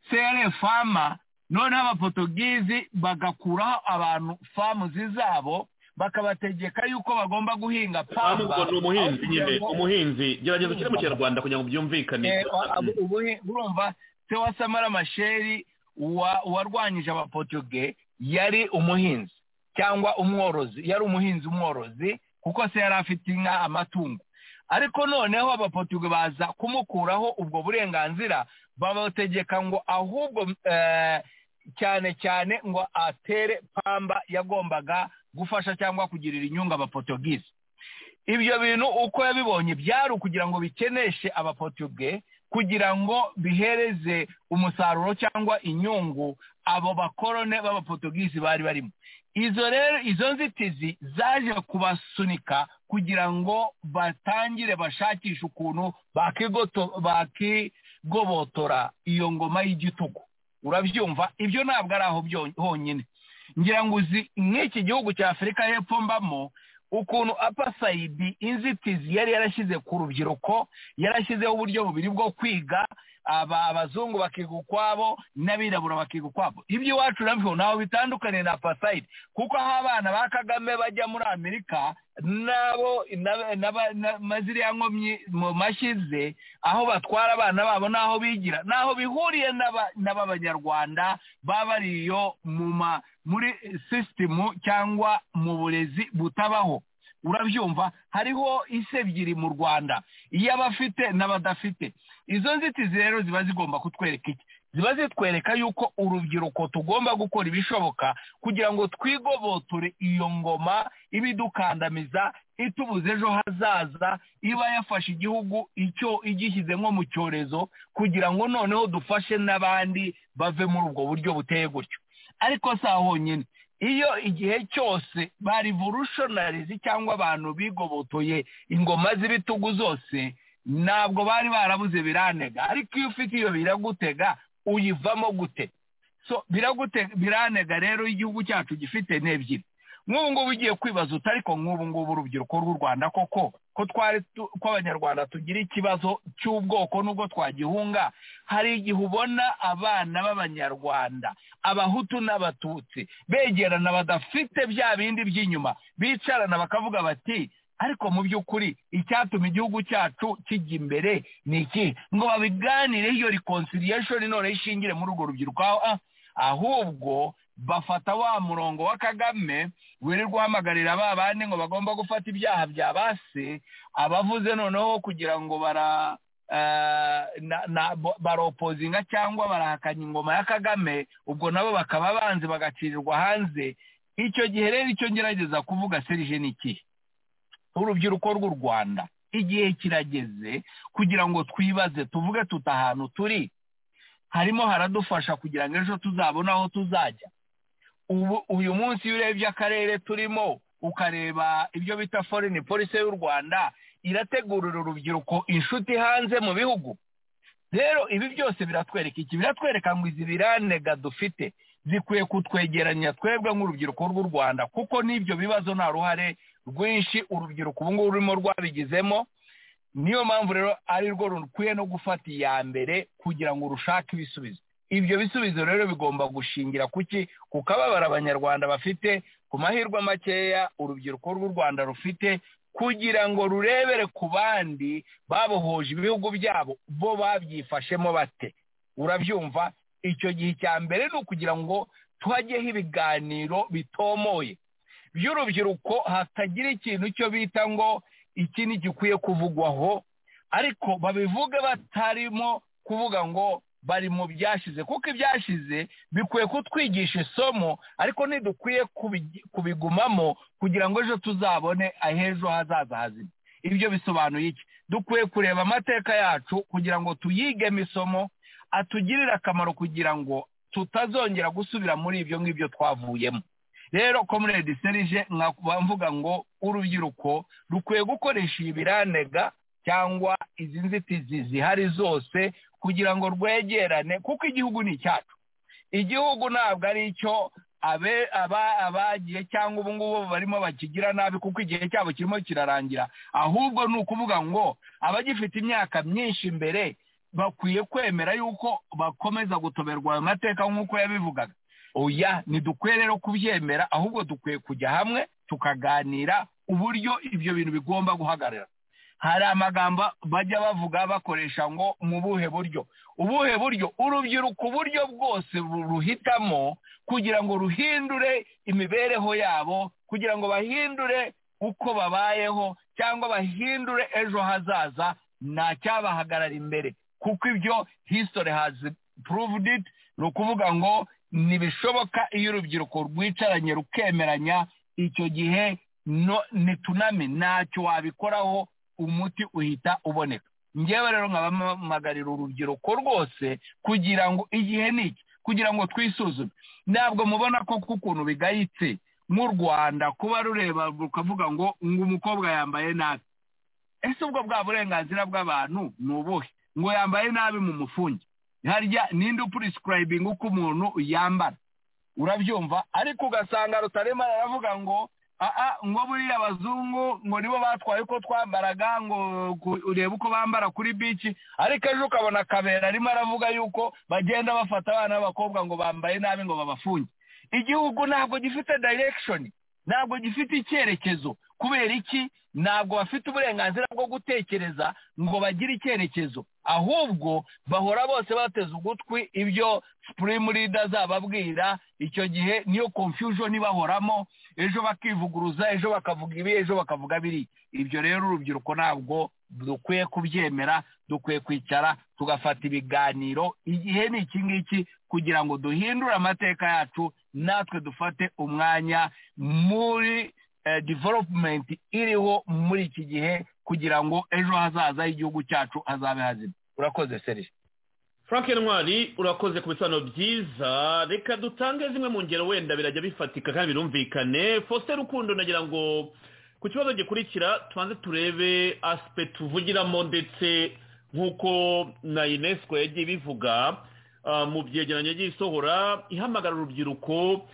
fama noneho abapotogizi bagakuraho abantu famu zizabo bakabategeka yuko bagomba guhinga pamba. Ni umuhinzi nyine, umuhinzi gerageza ushyire mu Kinyarwanda kugira ngo byumvikane. Urumva se wa Samara Machel warwanyije abapotoge yari umuhinzi cyangwa umworozi, yari umuhinzi umworozi kuko se yari afite inka, amatungo. Ariko noneho abapotoge baza kumukuraho ubwo burenganzira, babategeka ngo ahubwo cyane cyane ngo atere pamba yagombaga gufasha cyangwa kugirira inyungu abapotogizi. Ibyo bintu uko yabibonye byari kugira ngo bikeneshe abapotoge kugira ngo bihereze umusaruro cyangwa inyungu abo bakorone b'abapotogizi bari barimo. Izo nzitizi zaje kubasunika kugira ngo batangire bashakisha ukuntu bakigobotora iyo ngoma y'igitugu. Urabyumva, ibyo ntabwo ari aho honyine. Ngira ngo uzi nk'iki gihugu cya Afurika y'Epfo mbamo ukuntu apartheid inzitizi yari yarashyize ku rubyiruko, yarashyizeho uburyo bubiri bwo kwiga, abazungu bakiga ukwabo n'abirabura bakiga ukwabo. Ibyo iwacu nabyo ntaho bitandukanye na apartheid, kuko aho abana ba Kagame bajya muri Amerika nabo maziriya nkomyi mu mashyize aho batwara abana babo n'aho bigira n'aho bihuriye n'abanyarwanda babariyo muri sisitemu cyangwa mu burezi butabaho. Urabyumva, hariho isi ebyiri mu Rwanda, iy'abafite n'abadafite. Izo nzitizi rero ziba zigomba kutwereka iki? Ziba zitwereka yuko urubyiruko tugomba gukora ibishoboka kugira ngo twigobotore iyo ngoma ibidukandamiza, itubuze ejo hazaza, iba yafashe igihugu icyo igishyize nko mu cyorezo, kugira ngo noneho dufashe n'abandi bave muri ubwo buryo buteye gutyo. Ariko si aho honyine. Iyo igihe cyose ba revolutionaries cyangwa abantu bigobotoye ingoma z'ibitugu zose, ntabwo bari barabuze biranega. Ariko iyo ufite iyo biragutega uyivamo gute? So biranega rero igihugu cyacu gifite n'ebyiri. Nk'ubu ngubu ugiye kwibaza utariko nk'ubu ngubu urubyiruko rw'u Rwanda ko abanyarwanda tugira ikibazo cy'ubwoko nubwo twagihunga. Hari igihe ubona abana b'abanyarwanda, abahutu n'abatutsi begerana badafite bya bindi by'inyuma, bicarana bakavuga bati ariko mu by'ukuri icyatuma igihugu cyacu kijya imbere ni iki? Ngo babiganire, iyo reconciliation none ishingire muri urwo rubyiruko. Ahubwo bafata wa murongo wa Kagame wirirwa hamagarira babandi ngo bagomba gufata ibyaha bya base, abavuze noneho kugira ngo baropozinga cyangwa barahakanya ingoma ya Kagame, ubwo nabo bakaba banze bagacirirwa hanze. Icyo gihe rero icyo ngerageza kuvuga Serge ni iki? Urubyiruko rw'u Rwanda igihe kirageze kugira ngo twibaze, tuvuge ahantu turi harimo haradufasha kugira ngo ejo tuzabona aho tuzajya. Uyu munsi iyo urebye akarere turimo ukareba ibyo bita foreign policy y'u Rwanda, irategurira urubyiruko inshuti hanze mu bihugu. Rero ibi byose biratwereka iki? Biratwereka ngo izi biranega dufite zikwiye kutwegeranya twebwe nk'urubyiruko rw'u Rwanda, kuko n'ibyo bibazo nta ruhare rwinshi urubyiruko ubu ngubu rurimo rwabigizemo. Niyo mpamvu rero ari rwo rukwiye no gufata iya mbere kugira ngo rushake ibisubizo. Ibyo bisubizo rero bigomba gushingira kuki? Ku kababara abanyarwanda bafite, ku mahirwe makeya urubyiruko rw'u Rwanda rufite, kugira ngo rurebere ku bandi babohoje ibihugu byabo bo babyifashemo bate. Urabyumva? Icyo gihe cya mbere ni ukugira ngo tuhajyeho ibiganiro bitomoye by'urubyiruko, hatagira ikintu cyo bita ngo iki ni gikwiye kuvugwaho, ariko babivuge batarimo kuvuga ngo bari mu byashize, kuko ibyashize bikwiye kutwigisha isomo, ariko ntidukwiye kubigumamo kugira ngo ejo tuzabone ahejo hazaza hazima. Ibyo bisobanuye iki? Dukwiye kureba amateka yacu kugira ngo tuyigemo isomo atugirire akamaro, kugira ngo tutazongera gusubira muri ibyo ngibyo twavuyemo. Rero Comrade Serge, mvuga ngo urubyiruko rukwiye gukoresha ibiranega cyangwa izi nzitizi zihari zose kugira ngo rwegerane, kuko igihugu ni icyacu. Igihugu ntabwo ari icyo abagiye cyangwa ubu ngubu barimo bakigira nabi, kuko igihe cyabo kirimo kirarangira. Ahubwo ni ukuvuga ngo abagifite imyaka myinshi imbere bakwiye kwemera yuko bakomeza gutoberwa ayo mateka nk'uko yabivugaga. Oya, ntidukwiye rero kubyemera, ahubwo dukwiye kujya hamwe tukaganira uburyo ibyo bintu bigomba guhagarara. Hari amagambo bajya bavuga bakoresha ngo mu buhe buryo, ubuhe buryo, urubyiruko uburyo bwose ruhitamo kugira ngo ruhindure imibereho yabo, kugira ngo bahindure uko babayeho cyangwa bahindure ejo hazaza, nta cyabahagarara imbere, kuko ibyo history has proved it. Ni ukuvuga ngo ntibishoboka iyo urubyiruko rwicaranye rukemeranya, icyo gihe ni tunami, ntacyo wabikoraho, umuti uhita uboneka. Ngewe rero nkabamagarira urubyiruko rwose kugira ngo igihe niki, kugira ngo twisuzume. Ntabwo mubona ko ukuntu bigayitse mu Rwanda kuba rureba rukavuga ngo umukobwa yambaye nabi? Ese ubwo bwa burenganzira bw'abantu ni ubuhe? Ngo yambaye nabi mu mufungi, harya ninde prescribing uko umuntu yambara? Urabyumva? Ariko ugasanga Rutarema aravuga ngo ngo buriya abazungu ngo nibo batwaye uko twambaraga, ngo urebe uko bambara kuri beach, ariko ejo ukabona Kabera arimo aravuga yuko bagenda bafata abana b'abakobwa ngo bambaye nabi ngo babafunge. Igihugu ntabwo gifite direction, ntabwo gifite icyerekezo. Kubera iki? Ntabwo bafite uburenganzira bwo gutekereza ngo bagire icyerekezo, ahubwo bahora bose bateze ugutwi ibyo supreme leader zababwira. Icyo gihe niyo confusion ibahoramo, ejo bakivuguruza, ejo bakavuga ibi, ejo bakavuga biri. Ibyo rero urubyiruko ntabwo dukwiye kubyemera, dukwiye kwicara tugafata ibiganiro. Igihe ni iki ngiki kugira ngo duhindure amateka yacu, natwe dufate umwanya muri development iriho muri iki gihe, kugira ngo ejo hazaza igihugu cyacu hazabe hazima. Urakoze Serge. Frank Ntwari, urakoze ku bisobanuro byiza. Reka dutange zimwe mu ngero wenda birajya bifatika kandi birumvikane. Faustin Rukundo, nagira ngo ku kibazo gikurikira tubanze turebe aspect tuvugiramo, ndetse nk'uko na UNESCO yagiye bivuga mu byegeranyo by'isohora ihamagara urubyiruko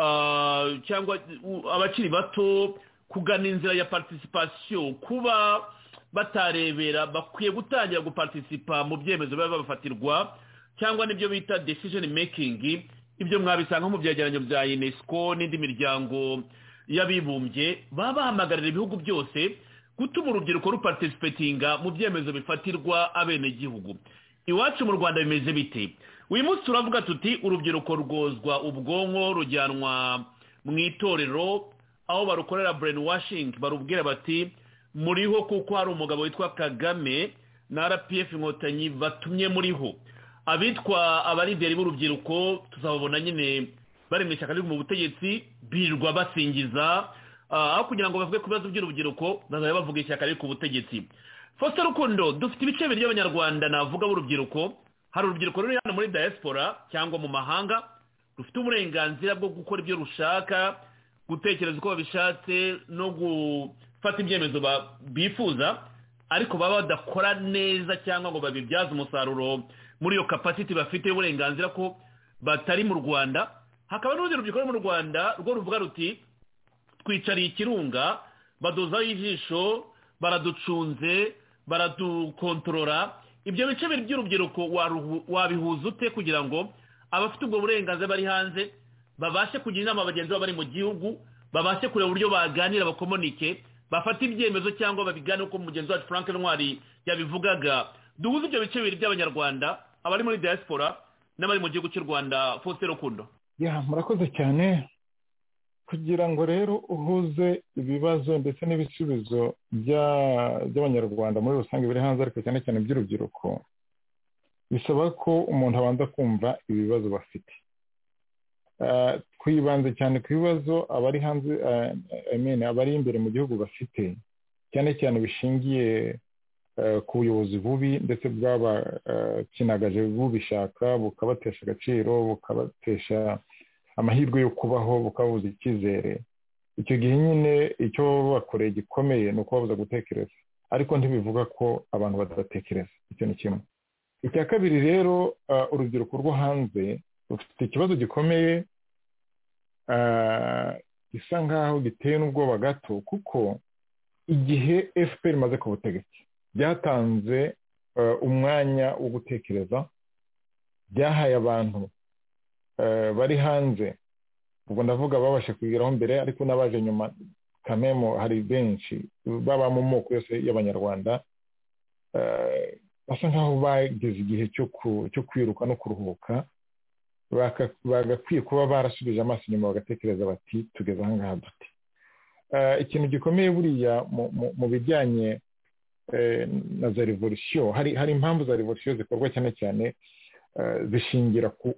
cyangwa abakiri bato kugana inzira ya participation, kuba batarebera, bakwiye gutangira guparticipa mu byemezo baba bafatirwa cyangwa nibyo bita decision making. Ibyo mwabisanga mu byegeranyo bya UNESCO n'indi miryango y'abibumbye, baba bahamagarira ibihugu byose gutuma urubyiruko ruparticipatinga mu byemezo bifatirwa abenegihugu. Iwacu mu Rwanda bimeze bite? Uyu munsi turavuga tuti urubyiruko rwozwa ubwonko, rujyanwa mu itorero aho barukorera brainwashing, barubwira bati muriho kuko hari umugabo witwa Kagame na RPF Inkotanyi batumye muriho. Abitwa abarideri b'urubyiruko tuzababona nyine bari mu ishyaka riri mu butegetsi birirwa basingiza, aho kugira ngo bavuge ku bibazo by'urubyiruko bazaba bavuga ishyaka riri ku butegetsi. Faustin Rukundo, dufite ibice bibiri by'abanyarwanda navuga b'urubyiruko. Hari urubyiruko ruri hano muri diaspora cyangwa mu mahanga rufite uburenganzira bwo gukora ibyo rushaka, gutekereza uko babishatse no gufata ibyemezo bifuza, ariko baba badakora neza cyangwa ngo babibyaze umusaruro muri iyo capacity bafite uburenganzira ko batari mu Rwanda. Hakaba n'urundi rubyiruko mu Rwanda rwo ruvuga ruti twicariye ikirunga, badozaho ijisho, baraducunze, baradukontorora. Ibyo bice biri by'urubyiruko wabihuza ute kugira ngo abafite ubwo burenganzira bari hanze babashe kugira inama bagenzi babo bari mu gihugu, babashe kureba uburyo baganira, bakomunike, bafata ibyemezo cyangwa babigane uko mugenzi wacu Frank Ntwari yabivugaga? Duhuze ibyo bice bibiri by'abanyarwanda, abari muri diaspora n'abari mu gihugu cy'u Rwanda. Faustin Rukundo. Murakoze cyane. Kugira ngo rero uhuze ibibazo ndetse n'ibisubizo by'abanyarwanda muri rusange biri hanze, ariko cyane cyane by'urubyiruko, bisaba ko umuntu abanza kumva ibibazo bafite. Twibanze cyane ku bibazo abari hanze, abari imbere mu gihugu bafite, cyane cyane bishingiye ku buyobozi bubi ndetse bwabakinagaje bubishaka, bukabatesha agaciro, bukabatesha amahirwe yo kubaho, bukabuza icyizere. Icyo gihe nyine icyo bakoreye gikomeye ni ukubabuza gutekereza, ariko ntibivuga ko abantu badatekereza. Icyo ni kimwe. Icya kabiri rero, urubyiruko rwo hanze rufite ikibazo gikomeye gisa nkaho giteye n'ubwoba gato, kuko igihe FPR imaze ku butegetsi byatanze umwanya wo gutekereza, byahaye abantu bari hanze, ubwo ndavuga babasha kugeraho mbere ariko n'abaje nyuma kamemo hari benshi baba mu moko yose y'abanyarwanda basa nkaho bageze igihe cyo kwiruka no kuruhuka, bagakwiye kuba barasubije amaso inyuma bagatekereza bati tugeze aha ngaha dute. Ikintu gikomeye buriya mu bijyanye na za revolisiyo, hari impamvu za revolisiyo zikorwa cyane cyane zishingira ku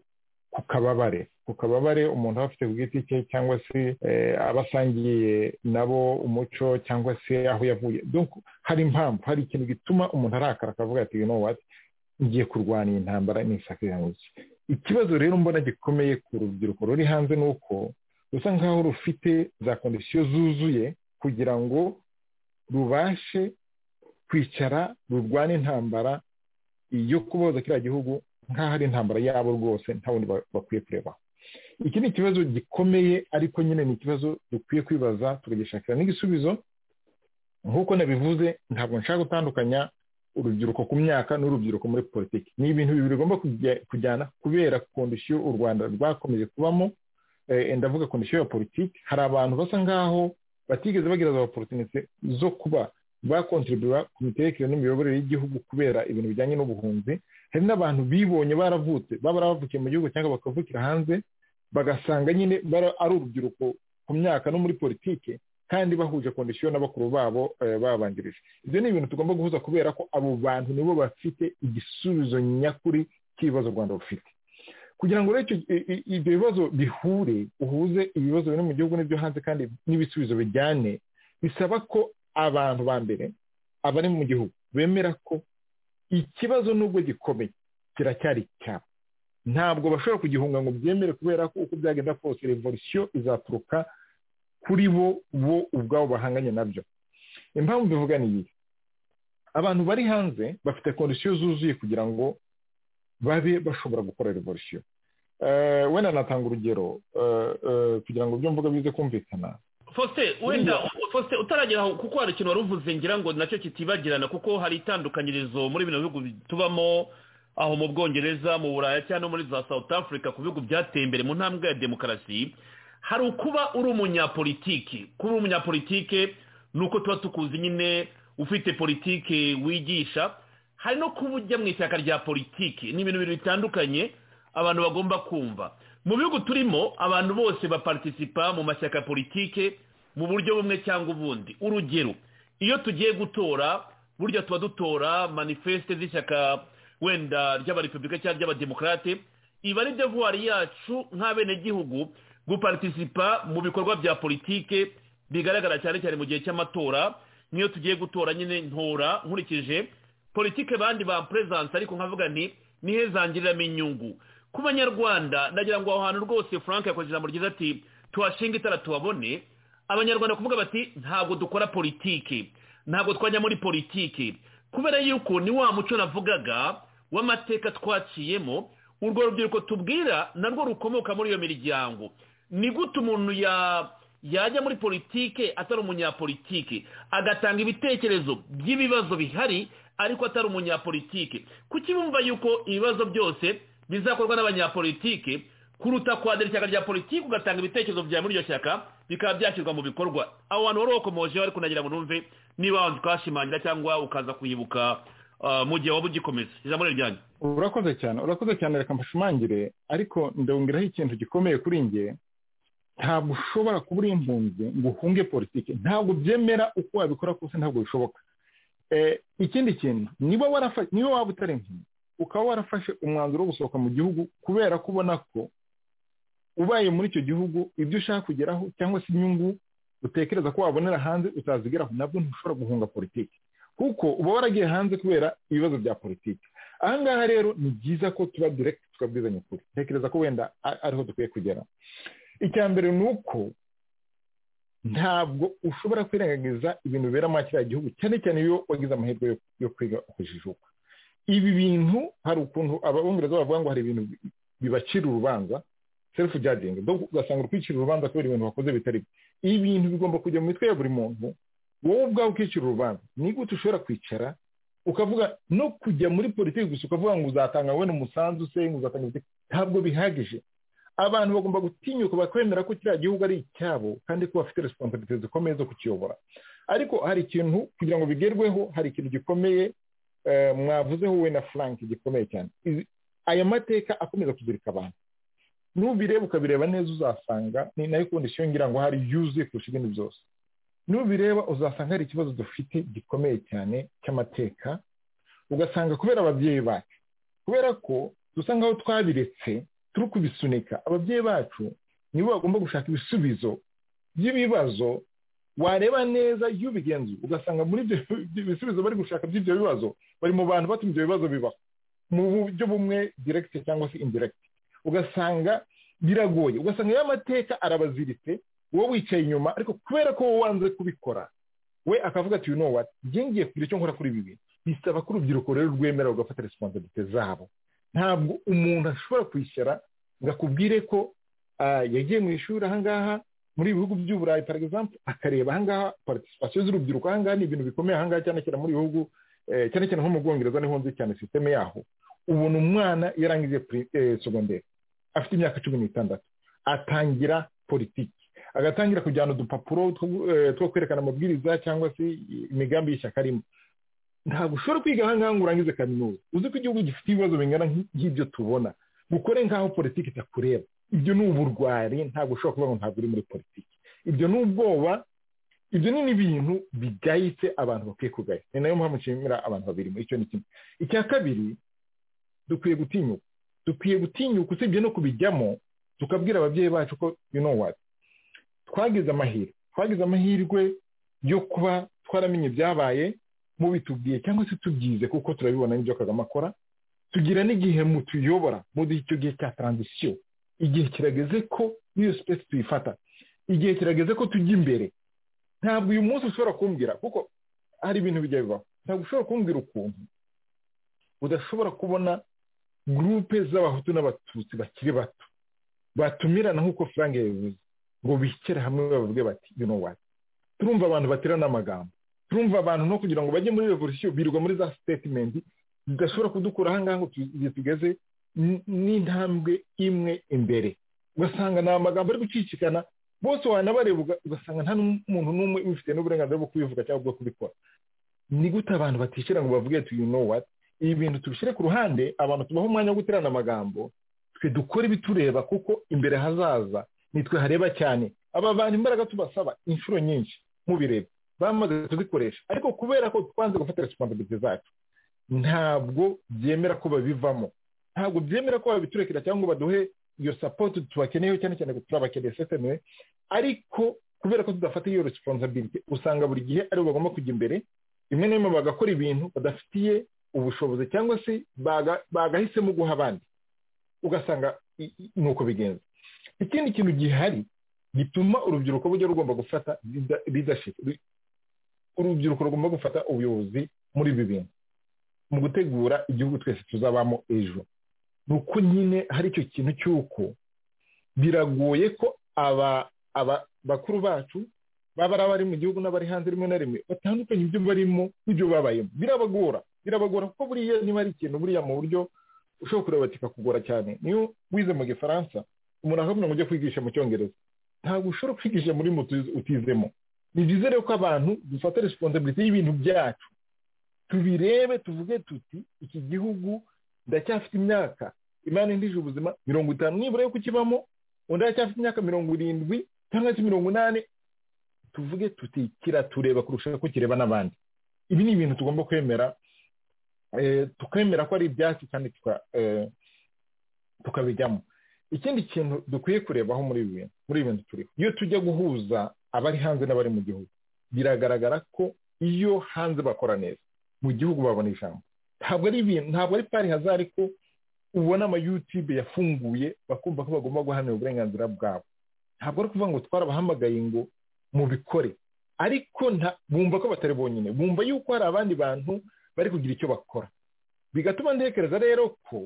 kababare umuntu aba afite ku giti cye cyangwa se abasangiye nabo umuco cyangwa se aho yavuye. Donc hari impamvu, hari ikintu gituma umuntu arakara akavuga ati you know what, ngiye kurwana iyi ntambara n'isakira nk'iki. Ikibazo rero mbona gikomeye ku rubyiruko ruri hanze ni uko rusa nkaho rufite za kondisiyo zuzuye kugira ngo rubashe kwicara rurwane intambara yo kuboza kiriya gihugu nk'aho ari intambara yabo rwose nta wundi bakwiye kureba. Iki ni ikibazo gikomeye ariko nyine ni ikibazo dukwiye kwibaza tukagishakira n'igisubizo. Nk'uko nabivuze, ntabwo nshaka gutandukanya urubyiruko ku myaka n'urubyiruko muri politiki. Ni ibintu bibiri bigomba kujyana kubera kondisiyo u Rwanda rwakomeje kubamo. Ndavuga kondisiyo ya politiki. Hari abantu basa nkaho batigeze bagira za opportunity zo kuba bakontribura ku mitekerereze n'imiyoborere y'igihugu kubera ibintu bijyanye n'ubuhunzi. Hari n'abantu bibonye baravutse, baba baravukiye mu gihugu cyangwa bakavukira hanze, bagasanga nyine ari urubyiruko ku myaka no muri politiki kandi bahuje kondisiyo n'abakuru babo babanjirije. Ibyo ni ibintu tugomba guhuza kubera ko abo bantu nibo bafite igisubizo nyakuri cy'ibibazo u Rwanda rufite. Kugira ngo rero ibyo bibazo bihure, uhuze ibibazo biri mu gihugu n'ibyo hanze kandi n'ibisubizo bijyane, bisaba ko abantu ba mbere abari mu gihugu bemera ko ikibazo nubwo gikomeye kiracyari cyabo. Ntabwo bashobora kugihunga ngo byemere kubera ko uko byagenda kose revolisiyo izaturuka kuri bo ubwabo bahanganye nabyo. Impamvu bivuga ni iyi: abantu bari hanze bafite kondisiyo zuzuye kugira ngo babe bashobora gukora revolisiyo. Wenda natanga urugero kugira ngo ibyo mvuga bize kumvikana. Faustin utaragera kuko hari ikintu wari uvuze ngira ngo nacyo kitibagirana, kuko hari itandukanyirizo muri bino bihugu tubamo, aho mu Bwongereza, mu Buraya cyangwa muri za South Africa, ku bihugu byateye imbere mu ntambwe ya demokarasi. Hari ukuba uri umunyapolitiki. Kuba umunyapolitike ni uko tuba tukuzi nyine ufite politiki wigisha. Hari no kuba ujya mu ishyaka rya politiki. Ni ibintu bibiri bitandukanye abantu bagomba kumva. Mu bihugu turimo abantu bose baparticipa mu mashyaka ya politiki mu buryo bumwe cyangwa ubundi. Urugero, iyo tugiye gutora, burya tuba dutora manifeste z'ishyaka wenda ry'abarepublika cyangwa ry'abademokarate. Iba ari devoir yacu nk'abenegihugu guparticipa mu bikorwa bya politiki bigaragara cyane cyane mu gihe cy'amatora. Niyo tugiye gutora nyine ntora nkurikije politiki bandi ba presence, ariko nkavuga ni hezangiriramo inyungu ku banyarwanda. Ndagira ngo aho hantu rwose Frank yakoze ijambo ryiza ati tuhashinga itara tuhabone. Abanyarwanda kuvuga bati ntabwo dukora politiki, ntabwo twajya muri politiki, kubera yuko ni wa muco navugaga w'amateka twaciyemo. Urwo rubyiruko tubwira narwo rukomoka muri iyo miryango. Ni gute umuntu yajya muri politiki atari umunyapolitiki, agatanga ibitekerezo by'ibibazo bihari ariko atari umunyapolitiki? Kuki bumva yuko ibibazo byose bizakorwa n'abanyapolitiki kuruta kwadira ishyaka rya politiki ugatanga ibitekerezo byawe muri iryo shyaka bikaba byashyirwa mu bikorwa? Aho hantu wari wakomojeho, ariko nagira ngo numve niba wanze ukashimangira cyangwa ukaza kuyibuka mu gihe waba ugikomeza. Ijambo ryanyu. Urakoze cyane, reka mbashimangire, ariko ndongeraho ikintu gikomeye kuri njye. Ntabwo ushobora kuba uri impunzi ngo uhunge politiki. Ntabwo byemera uko wabikora kose, ntabwo bishoboka. Ikindi kintu, niba waba utari impunzi ukaba warafashe umwanzuro wo gusohoka mu gihugu kubera ko ubona ko ubaye muri icyo gihugu ibyo ushaka kugeraho cyangwa se inyungu utekereza ko wabonera hanze utazigeraho, nabwo ntushobora guhunga politiki, kuko uba waragiye hanze kubera ibibazo bya politiki. Aha ngaha rero ni byiza ko tuba direct tukabwizanya ukuri. Ntekereza ko wenda ariho dukwiye kugera. Icya mbere ni uko ntabwo ushobora kwirengagiza ibintu bibera muri kiriya gihugu, cyane cyane iyo wagize amahirwe yo kwiga ukujijuka. Ibi bintu hari ukuntu abongereza bavuga ngo hari ibintu bibacira urubanza, self judging, ugasanga urkwicira urubanza kubera ibintu wakoze bitari. Ibi bintu bigomba kujya mu mitwe ya buri muntu. Wowe ubwawe ukicira urubanza. Ni gute ushobora kwicara ukavuga no kujya muri politiki gusa ukavuga ngo uzatanga wenda umusanzu se ngo uzatanga ntabwo bihagije. Abantu bagomba gutinyuka bakwemera ko kiriya gihugu ari icyabo kandi ko bafite responsibility zikomeye zo kukiyobora. Ariko hari ikintu kugira ngo bigerweho, hari ikintu gikomeye mwavuzeho we na Frank gikomeye cyane. Aya mateka akomeza kuzirika abantu, nubireba ukabireba neza uzasanga ni nayo kondisiyo ngira ngo hari yuzuye kurusha ibindi byose. Nubireba uzasanga hari ikibazo dufite gikomeye cyane cy'amateka, ugasanga kubera ababyeyi bacu, kubera ko dusanga aho twabiretse turi kubisunika, ababyeyi bacu nibo bagomba gushaka ibisubizo by'ibibazo. Wareba neza iyo ubigenzuye ugasanga muri ibyo bisubizo bari gushaka by'ibyo bibazo bari mu bantu batuma ibyo bibazo bibaho mu buryo bumwe direct cyangwa se indirect. Ugasanga biragoye, ugasanga ya mateka arabaziritse, wowe wicaye inyuma, ariko kubera ko wowe wanze kubikora we akavuga ati you know what, ngiye kugira icyo nkora kuri ibi bintu. Bisaba ko urubyiruko rero rwemera rugafata responsibility zabo. Ntabwo umuntu ashobora kwishyira ngo akubwire ko yagiye mu ishuri ahangaha muri ibihugu by'uburayi par exemple akareba ahangaha participation z'urubyiruko ahangaha ni ibintu bikomeye ahangaha cyane cyane muri ibihugu cyane cyane nko mu Bwongereza niho nzi cyane systeme yaho. Ubona umwana yarangije secondaire afite imyaka 16 atangira politiki, agatangira kujyana udupapuro two kwerekana amabwiriza cyangwa se imigambi y'ishyaka rimwe. Ntabwo ushobora kwiga ahangaha ngo urangize kaminuza uzi ko igihugu gifite ibibazo bingana nk'ibyo tubona, gukore nk'aho politiki itakureba. Ibyo ni uburwari, ntabwo ushobora kuvuga ngo ntabwo uri muri politiki. Ibyo ni ubwoba, ibyo ni n'ibintu bigayitse abantu bakwiye kugaya. Ni nayo mpamvu nshimira abantu babirimo. Icyo ni kimwe. Icya kabiri, dukwiye gutinyuka usibye no kubijyamo tukabwira ababyeyi bacu ko you know what, twagize amahirwe yo kuba twaramenye ibyabaye mu bitubwiye cyangwa se tubyize kuko turabibona n'ibyo Kagame akora. Tugira n'igihe mutuyobora muri icyo gihe cya transition. Igihe kirageze ko niyo space tuyifata, igihe kirageze ko tujya imbere. Ntabwo uyu munsi ushobora kumbwira, kuko hari ibintu bijya bibaho, ntabwo ushobora kumbwira ukuntu udashobora kubona groupe z'abahutu n'abatutsi bakiri bato batumirana nk'uko Frank yabivuze ngo bikere hamwe bavuge bati you know what, turumva abantu baterana amagambo, turumva abantu no kugira ngo bajye muri revolution birirwa muri za statement zidashobora kudukura ahangaha ngo tugeze n'intambwe imwe imbere. Ugasanga ni amagambo ari gucicikana, bose wanabareba ugasanga nta n'umuntu n'umwe ubifite n'uburenganzira bwo kubivuga cyangwa bwo kubikora. Ni gute abantu batishyira ngo bavuge ati you know what, ibi bintu tubishyire ku ruhande, abantu tubaho umwanya wo guterana amagambo, twe dukora ibitureba kuko imbere hazaza nitwe hareba cyane. Aba bantu imbaraga tubasaba inshuro nyinshi mubireba bamaze tubikoresha, ariko kubera ko twanze gufata responsibility zacu ntabwo byemera ko babivamo, ntabwo byemera ko babiturekera cyangwa baduhe iyo support tubakeneye cyane cyane turabakeneye certainly. Ariko kubera ko tudafata iyo responsibility usanga buri gihe ari bagomba kujya imbere, rimwe na rimwe bagakora ibintu badafitiye ubushobozi cyangwa se bagahisemo guha abandi, ugasanga nuko bigenza. Ikindi kintu gihari gituma urubyiruko bujya rugomba gufata leadership, urubyiruko rugomba gufata ubuyobozi muri ibi bintu mu gutegura igihugu twese tuzabamo ejo, nuko nyine hari icyo kintu cy'uko biragoye ko bakuru bacu baba ari abari mu gihugu n'abari hanze rimwe na rimwe batandukanye ibyo barimo n'ibyo babayemo. Birabagora kuko buriya niba ari ikintu buriya mu buryo ushobora kureba kikakugora cyane. Niyo wize mu Gifaransa umuntu akabona ngo ujye kwigisha mu Cyongereza, ntabwo ushobora kwigisha muri mutu utizemo. Ni byiza rero ko abantu dufata responsibility y'ibintu byacu, tubirebe tuvuge tuti iki gihugu ndacyafite imyaka Imana indije ubuzima 50 nibura yo kukibamo, undi aracyafite imyaka 70 cyangwa 80, tuvuge tuti kiratureba kurusha ko kireba n'abandi. Ibi ni ibintu tugomba kwemera, tukemera ko ari ibyacu kandi tukabijyamo. Ikindi kintu dukwiye kurebaho muri ibi bintu turiho, iyo tujya guhuza abari hanze n'abari mu gihugu, biragaragara ko iyo hanze bakora neza mu gihugu babona ijambo. Ntabwo ari pari hazari ko ubona ama YouTube yafunguye bakumva ko bagomba guhanira uburenganzira bwabo. Ntabwo ari kuvuga ngo twarabahamagaye ngo mubikore, ariko bumva ko batari bonyine, bumva yuko hari abandi bantu bari kugira icyo bakora. Bigatuma ntekereza rero ko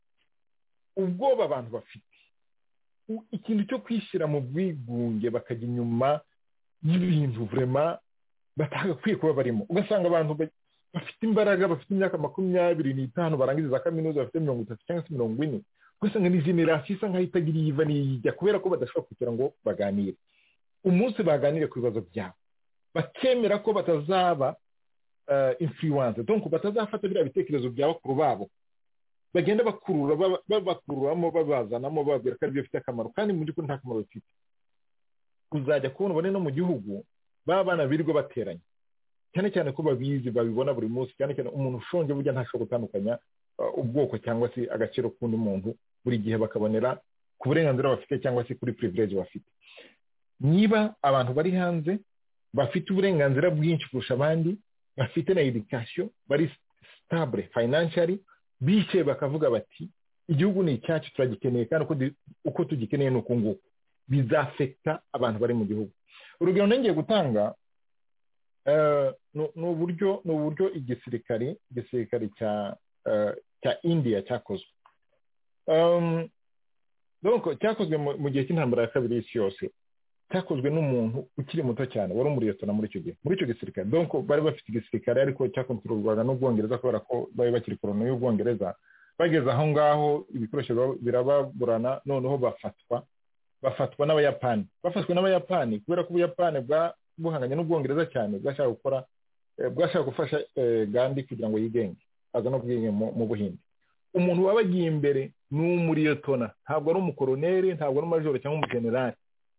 ubwoba abantu bafite ikintu cyo kwishyira mu bwigunge bakajya inyuma y'ibintu vraiment batagakwiye kuba barimo. Ugasanga abantu bafite imbaraga bafite imyaka 25 barangiza za kaminuza bafite 30 cyangwa 40 gusanga ni generation isa nkaho itagira iva nijya kubera ko badashobora kugira ngo baganire umunsi baganire ku bibazo byabo bakemera ko batazaba influence donc batazafata biriya bitekerezo bya bakuru babo bagenda bakururamo babazanamo babwira ko aribyo bifite akamaro kandi mu by'ukuri nta kamaro bifite uzajya kubona ubone no mu gihugu bana birirwa bateranye cyane cyane ko babizi babibona buri munsi cyane cyane umuntu ushonje burya ntashobora gutandukanya ubwoko cyangwa se agaciro k'undi muntu buri gihe bakabonera ku burenganzira bafite cyangwa se kuri privilege bafite niba abantu bari hanze bafite uburenganzira bwinshi kurusha abandi bafite na education bari stable financially bice bakavuga bati igihugu ni icyacu turagikeneye kandi uko tugikeneye nuko nguko bizafekta abantu bari mu gihugu urugero ngiye gutanga no buryo igisirikare cya India cyakozwe donc cyakozwe mu gihe cy'intambara ya kabiri y'isi yose cyakozwe n'umuntu ukiri muto cyane wari umuriyotona muri icyo gisirikare donc bari bafite igisirikare ariko cyakontorolwaga n'Ubwongereza kubera ko bari bakiri koloni y'Ubwongereza bageze aho ngaho ibikoresho birababurana noneho bafatwa n'Abayapani kubera ko Ubuyapani buhanganye n'Ubwongereza cyane bwashaka gufasha Gandhi kugira ngo yigenge aza no bwenge mu Buhinde umuntu wabagiye imbere ni umuriyotona ntabwo ari umukoloneli ntabwo ari umajoro cyangwa umugenerali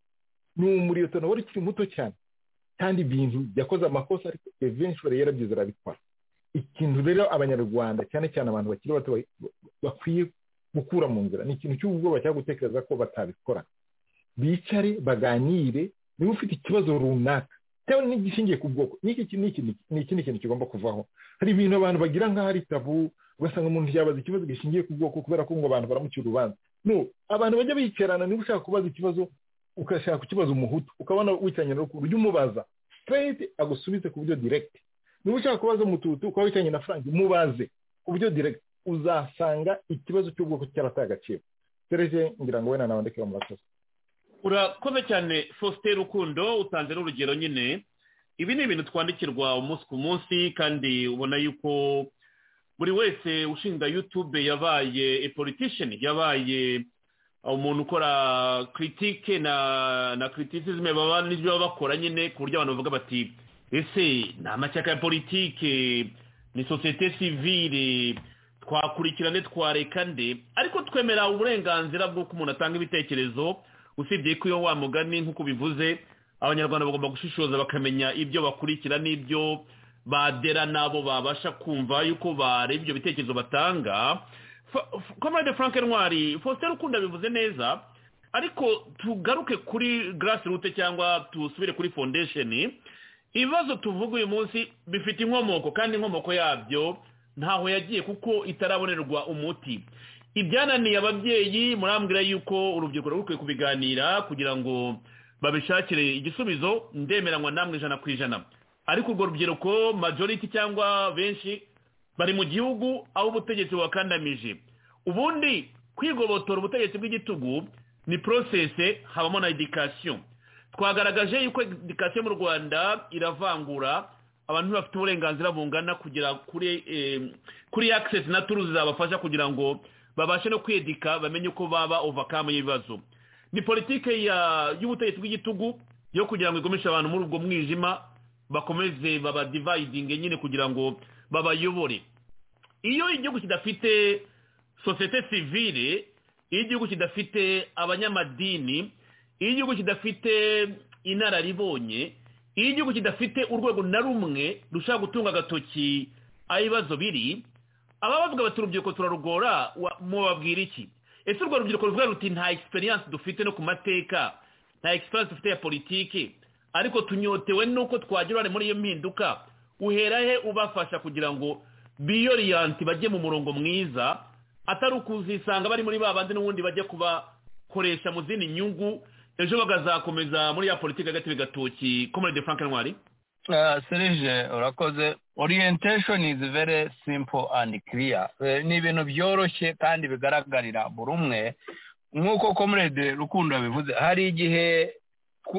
ni umuriyotona wari ukiri muto cyane kandi ibintu yakoze amakosa ariko eventually yarabyize arabikora ikintu rero abanyarwanda cyane cyane abantu bakiri bato bakwiye gukura mu nzira ni ikintu cy'ubwoba cyangwa gutekereza ko batabikora bicare baganire niba ufite ikibazo runaka cyangwa n'igishingiye ku bwoko ni ikindi kintu kigomba kuvaho hari ibintu abantu bagira nk'aho ari tabu ugasanga umuntu yabaza ikibazo gishingiye ku bwoko kubera ko ngo abantu baramucira urubanza no abantu bajya bicarana niba ushaka kubaza ikibazo ukashaka kukibaza umuhutu ukabona wicaranye na rukuru umubaza straight agusubize ku buryo direct niba ushaka kubaza umututu ukaba wicaranye na Frank mubaze ku buryo direct uzasanga ikibazo cy'ubwoko cyarataye agaciro Serge ngira ngo wena nabandike mu murakoze urakoze cyane Faustin Rukundo utanze n'urugero nyine ibi ni ibintu twandikirwa umunsi ku munsi kandi ubona yuko buri wese ushinga YouTube yabaye a politician yabaye umuntu ukora critique na criticism baba n'ibyo bakora nyine ku buryo abantu bavuga bati ese ni amashyaka ya politike ni societe civile twakurikirane twareka nde ariko twemera uburenganzira bw'uko umuntu atanga ibitekerezo usibye ko iyo wa mugani nk'uko bivuze abanyarwanda bagomba gushishoza bakamenya ibyo bakurikira n'ibyo badera nabo babasha kumva yuko bareba ibyo bitekerezo batanga Comrade Frank Ntwari Faustin Rukundo bivuze neza ariko tugaruke kuri grassroots cyangwa tusubire kuri foundation ibibazo tuvuga uyu munsi bifite inkomoko kandi inkomoko yabyo ntaho yagiye kuko itarabonerwa umuti ibyananiye ababyeyi murambwira yuko urubyiruko rukwiye kubiganira kugira ngo babishakire igisubizo ndemeranywa namwe 100% ariko urwo rubyiruko majority cyangwa benshi bari mu gihugu aho ubutegetsi wakandamije ubundi kwigobotora ubutegetsi bw'igitugu ni process habamo na education twagaragaje yuko education mu Rwanda iravangura abantu bafite uburenganzira bungana kugira kuri access na tools zabafasha kugira ngo babashe no kwedika bamenye uko baba overcome ibibazo ni politike y'ubutegetsi bw'igitugu yo kugira ngo igomeshe abantu muri ubwo mwijima bakomeze baba dividing nyine kugira ngo babayobore iyo igihugu kidafite societe civile iyo igihugu kidafite abanyamadini iyo igihugu kidafite inararibonye iyo igihugu kidafite urwego na rumwe rushaka gutunga agatoki ayibazo biri ababavuga bati urubyiruko turarugora mubabwira iki ese urwo rubyiruko ruvuga ruti nta experience dufite no ku mateka nta experience dufite ya politiki ariko tunyotewe nuko twagira muri iyo mpinduka uherahe ubafasha kugira ngo biyoriyanti bajye mu murongo mwiza atari ukuzisanga bari muri babandi n'ubundi bajya kubakoresha mu zindi nyungu ejo bagazakomeza muri ya politiki hagati bigatoki Comrade Frank Ntwari Serge urakoze orientation is very simple and clear ni ibintu byoroshye kandi bigaragarira buri umwe nk'uko Comrade Rukundo bivuze hari igihe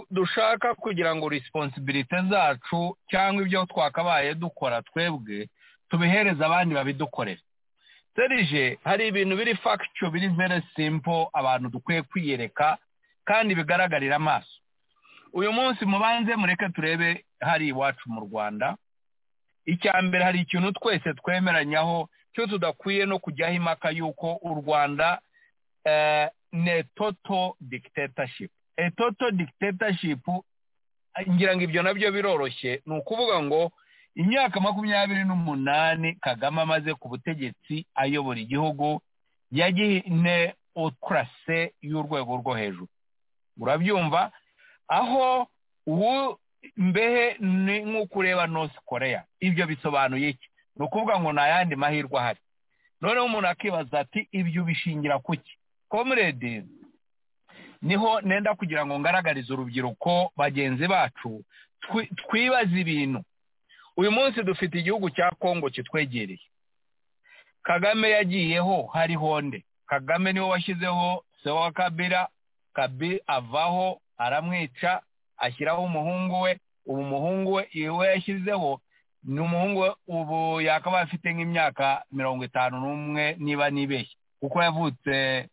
dushaka kugira ngo responsibility zacu cyangwa ibyo twakabaye dukora twebwe tubihereza abandi babidukorera. Serije, hari ibintu biri factual, biri very simple abantu dukwiye kwiyereka kandi bigaragarira amaso. Uyu munsi mubanze mureke turebe hari iwacu mu Rwanda. Icyambere, hari ikintu twese twemeranyaho cyo tudakwiye no kujyaho impaka yuko u Rwanda ne total dictatorship. Total dictatorship, ngira ngo ibyo nabyo biroroshye, ni ukuvuga ngo imyaka 28 Kagame amaze ku butegetsi ayobora igihugu yagihine autocracy y'urwego rwo hejuru. Urabyumva? Aho ubu mbehe ni nk'ukureba North Korea. Ibyo bisobanuye iki? Ni ukuvuga ngo nta yandi mahirwe ahari. Noneho umuntu akibaza ati ibyo bishingira kuki? Comrade, niho nenda kugira ngo ngaragarize urubyiruko bagenzi bacu twibaza ibintu. Uyu munsi dufite igihugu cya Kongo kitwegereye. Kagame yagiyeho hari honde. Kagame niwe washyizeho Sewa Kabila. Kabila avaho aramwica, ashyiraho umuhungu we. Ubu muhungu we iwe yashyizeho ni umuhungu we, ubu yakaba afite nk'imyaka 51 niba nibeshye, kuko yavutse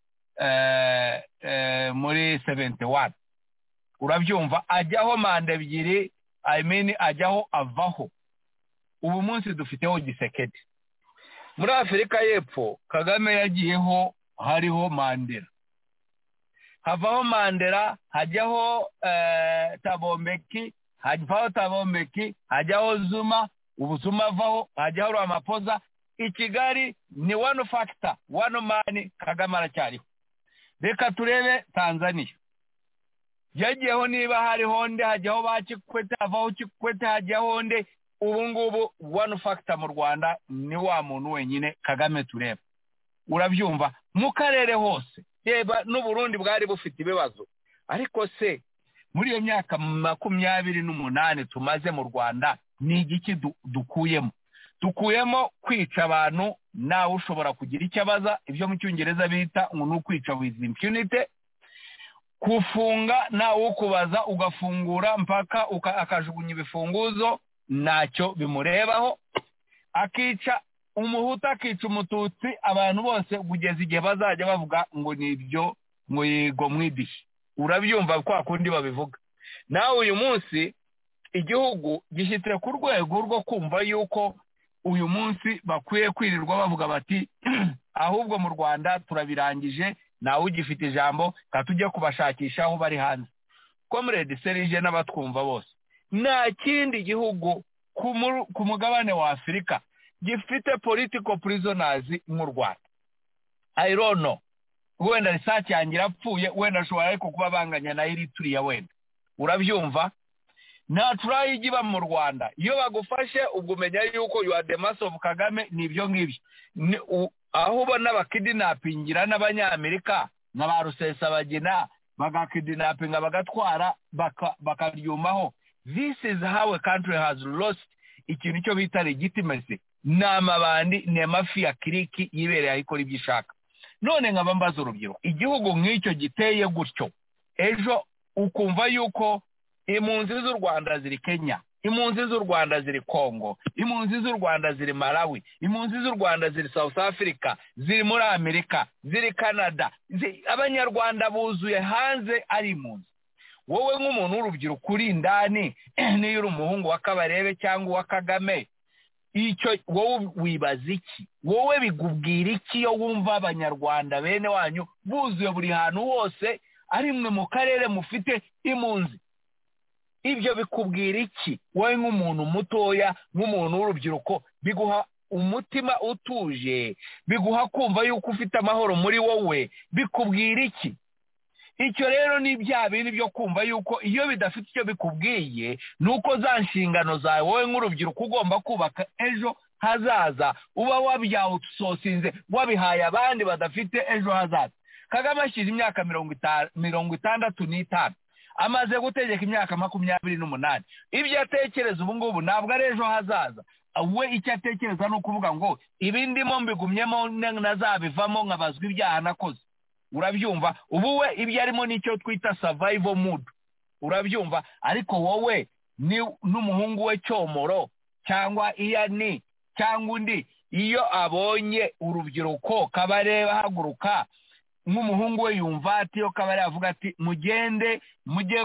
muri 71. Urabyumva? Ajyaho manda ebyiri, ajyaho avaho. Ubu munsi dufiteho Gisekedi. Muri Afurika y'Epfo Kagame yagiyeho hariho Mandela. Havaho Mandela, hajyaho Tabombeki, hajyaho Zuma, ubu Zuma avaho, hajyaho Ramaphosa. I Kigali ni one factor, one man, Kagame aracyariho. Reka turebe Tanzania. Yagiyeho niba hari honde, hajyaho Bakikwete, havaho Kikwete, hajyaho honde. Ubu ngubu one factor mu Rwanda ni wa muntu wenyine Kagame tureba. Urabyumva? Mu karere hose yeba n'u Burundi bwari bufite ibibazo, ariko se muri iyo myaka 28 tumaze mu Rwanda ni igiki dukuyemo kwica abantu nawe ushobora kugira icyo abaza, ibyo mu Cyongereza bita ngo n'ukwica with impunity, kufunga nawe ukubaza ugafungura mpaka akajugunya ibifunguzo ntacyo bimurebaho, akica umuhuta akica umututsi, abantu bose kugeza igihe bazajya bavuga ngo nibyo ngo yigo mwidishi. Urabyumva kwa kundi babivuga. Nawe uyu munsi igihugu gishyitse ku rwego rwo kumva yuko uyu munsi bakwiye kwirirwa bavuga bati ahubwo mu Rwanda turabirangije, nawe ugifite ijambo katujye kubashakisha aho bari hanze. Comrade Serije n'abatwumva bose, nta kindi gihugu ku mugabane wa Afurika gifite political prisoners mu Rwanda. I don't know. Wenda research yangira apfuye, wenda ashobora ariko kuba banganya na Eritrea wenda. Urabyumva? Na try igiba mu Rwanda. Iyo bagufashe ubwo umenya yuko you are the mass of Kagame, nibyo ngibyo. Aho ubona bakidnappingira n'Abanyamerika n'aba Rusesabagina bagakidnappinga bagatwara bakaryumaho. This is how a country has lost ikintu cyo bita legitimacy. N'amabandi ne mafia kiriki yibereye ayikora ibyishaka. None nkaba mbaza urubyiruko, igihugu nk'icyo giteye gutyo, ejo ukumva yuko impunzi z'u Rwanda ziri Kenya, impunzi z'u Rwanda ziri Kongo, impunzi z'u Rwanda ziri Malawi, impunzi z'u Rwanda ziri South Africa, ziri muri Amerika, ziri Canada, Abanyarwanda buzuye hanze ari impunzi. Wowe nk'umuntu w'urubyiruko uri indani, niyo uri umuhungu wa Kabarebe cyangwa wa Kagame, icyo wowe wibaza iki? Wowe bigubwira iki yo wumva Abanyarwanda bene wanyu buzuye buri hantu hose, ari mwe mu karere mufite impunzi? Ibyo bikubwira iki wowe nk'umuntu mutoya, nk'umuntu w'urubyiruko? Biguha umutima utuje, biguha kumva yuko ufite amahoro muri wowe, bikubwira iki? Icyo rero ni bya bintu byo kumva yuko iyo bidafite icyo bikubwiye, nuko za nshingano zawe wowe nk'urubyiruko ugomba kubaka ejo hazaza uba wabyawusosinze, wabihaye abandi badafite ejo hazaza. Kagame ashyize imyaka 65 amaze gutegeka imyaka 28. Ibyo atekereza ubu ngubu ntabwo ari ejo hazaza. We icyo atekereza ni ukuvuga ngo ibi ndimo mbigumyemo nazabivamo nkabazwa ibyaha nakoze. Urabyumva? Ubu we ibyo arimo nicyo twita survival mood. Urabyumva? Ariko wowe ni n'umuhungu we Cyomoro cyangwa Iyani cyangwa undi iyo abonye urubyiruko kabareba haguruka nk'umuhungu we yumva ati yo kabari avuga ati mugende mujye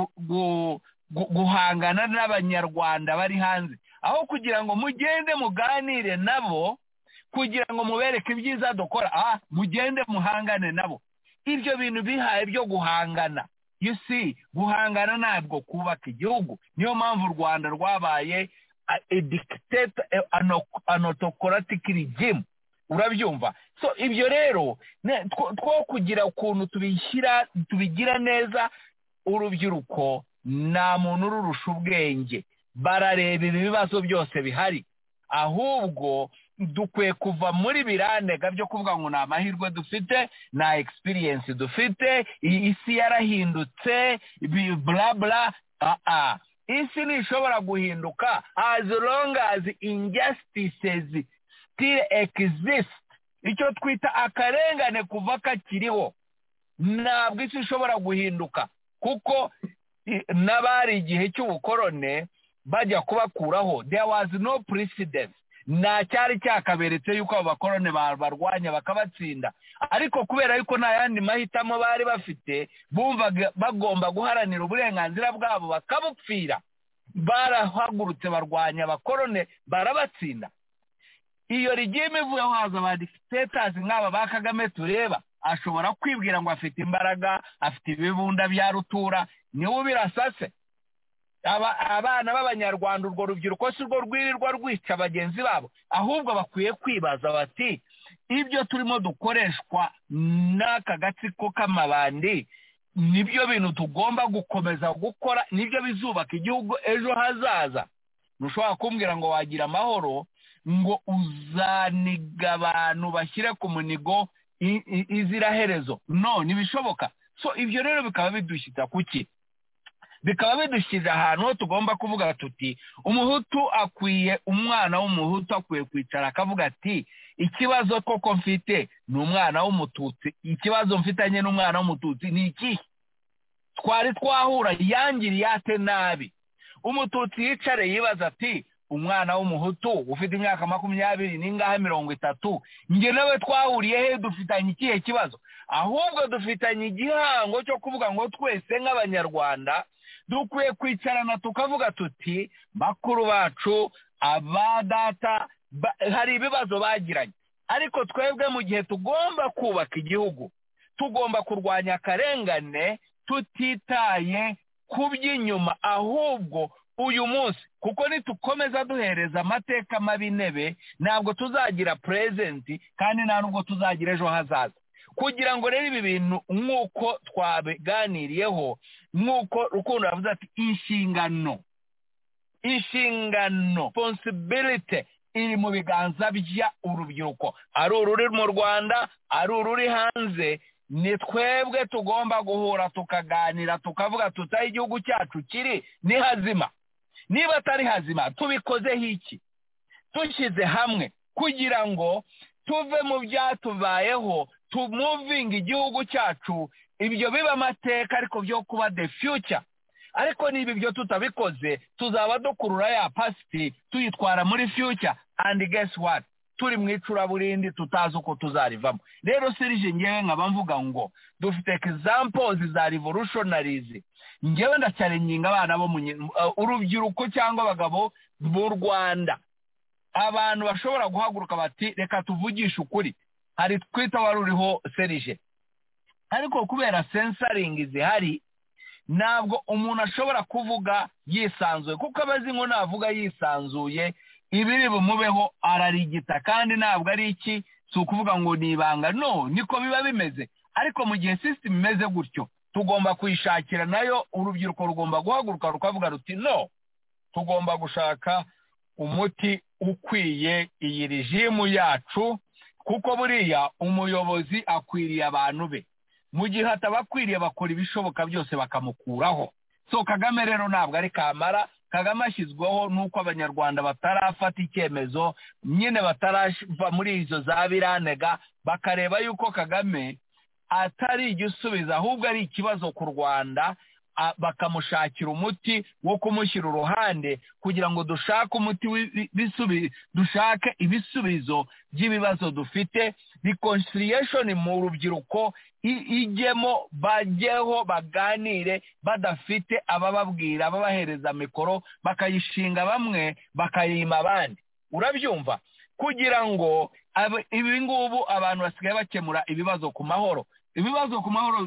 guhangana n'abanyarwanda bari hanze aho kugira ngo mugende muganire nabo kugira ngo mubereke ibyiza dukora mugende muhangane nabo. Ibyo bintu bihaye byo guhangana, you see, guhangana ntabwo kubaka igihugu. Niyo mpamvu u Rwanda rwabaye a dictator, an autocratic regime. Urabyumva? So ibyo rero two kugira ukuntu tubigira neza urubyiruko nta muntu ururusha ubwenge, barareba ibibazo byose bihari, ahubwo dukwiye kuva muri biranega byo kuvuga ngo nta mahirwe dufite, nta experience dufite, isi yarahindutse bla bla. Isi ntishobora guhinduka as long as injustices still exist. Icyo twita akarengane kuva kakiriho ntabwo isi ishobora guhinduka, kuko n'abari igihe cy'ubukorone bajya kubakuraho there was no precedent, nta cyari cyakaberetse yuko abo bakorone barwanya bakabatsinda, ariko kubera yuko nta yandi mahitamo bari bafite bumvaga bagomba guharanira uburenganzira bwabo bakabupfira, barahagurutse barwanya abakorone barabatsinda. Iyo regime ivuyeho haza ba dictators nk'aba ba Kagame tureba, ashobora kwibwira ngo afite imbaraga, afite ibibunda bya rutura, niwe birasase. Abana b'abanyarwanda urwo rubyiruko si rwo rwirirwa rwica bagenzi babo, ahubwo bakwiye kwibaza bati ibyo turimo dukoreshwa n'aka gatsiko k'amabandi nibyo bintu tugomba gukomeza gukora, nibyo bizubaka igihugu ejo hazaza. Ntushobora kumbwira ngo wagira amahoro ngo uzaniga abantu bashyire ku munigo iziraherezo, no, ntibishoboka. So ibyo rero bikaba bidushyita kuki? Bikaba bidushyira ahantu tugomba kuvuga tuti umuhutu akwiye, umwana w'umuhutu akwiye kwicara akavuga ati ikibazo koko mfite ni umwana w'umututsi, ikibazo mfitanye n'umwana w'umututsi ni iki? Twari twahura yangiriye ate nabi? Umututsi yicare yibaza ati umwana w'umuhutu ufite imyaka 20 n'ingahe 30, nge nawe twahuriye he, dufitanye ikihe kibazo? Ahubwo dufitanye igihango cyo kuvuga ngo twese nk'abanyarwanda dukwiye kwicarana tukavuga tuti bakuru bacu abadata hari ibibazo bagiranye, ariko twebwe mu gihe tugomba kubaka igihugu tugomba kurwanya akarengane tutitaye ku by'inyuma, ahubwo uyu munsi kuko nitukomeza duhereza amateka mabi intebe ntabwo tuzagira present kandi nta nubwo tuzagira ejo hazaza. Kugira ngo rero ibi bintu nk'uko twabiganiriyeho, nk'uko Rukundo yavuze ati inshingano responsibility iri mu biganza bya urubyiruko, ari ururi mu Rwanda ari ururi hanze, ni twebwe tugomba guhura tukaganira tukavuga tutaho igihugu cyacu kiri ni hazima. Niba atari hazima tubikozeho iki? Tushyize hamwe kugira ngo tuve mu byatubayeho, moving igihugu cyacu, ibyo biba amateka ariko byo kuba the future. Ariko niba ibyo tutabikoze tuzaba dukurura ya past tuyitwara muri future, and guess what, turi mu icuraburindi tutazi uko tuzarivamo. Rero Serge ngewe nkaba mvuga ngo dufite examples za revolutionaries. Ngewe ndacyarenginga abana bo urubyiruko cyangwa abagabo b'u Rwanda, abantu bashobora guhaguruka bati reka tuvugishe ukuri. Hari twita waruriho Serge, ariko kubera censoring zihari ntabwo umuntu ashobora kuvuga yisanzuye, kuko abazi ngo navuga yisanzuye ibiri bumubeho ararigita, kandi ntabwo ari iki, si ukuvuga ngo ni ibanga, no, niko biba bimeze. Ariko mu gihe system imeze gutyo tugomba kuyishakira nayo, urubyiruko rugomba guhaguruka rukavuga ruti no, tugomba gushaka umuti ukwiye iyi regime yacu, kuko buriya umuyobozi akwiriye abantu be, mu gihe atabakwiriye bakora ibishoboka byose bakamukuraho. So Kagame rero ntabwo ari kamara. Kagame ashyizweho nuko abanyarwanda batarafata icyemezo, nyine batarava muri izo za biranega, bakareba yuko Kagame atari igisubizo ahubwo ari ikibazo ku Rwanda, bakamushakira umuti wo kumushyira uruhande kugira ngo dushake umuti dushake ibisubizo by'ibibazo dufite. Reconciliation mu rubyiruko ijyemo, bajyeho baganire badafite abababwira ababahereza mikoro bakayishinga bamwe bakayima abandi. Urabyumva? Kugira ngo ibi ngubu abantu basigaye bakemura ibibazo ku mahoro. Ibibazo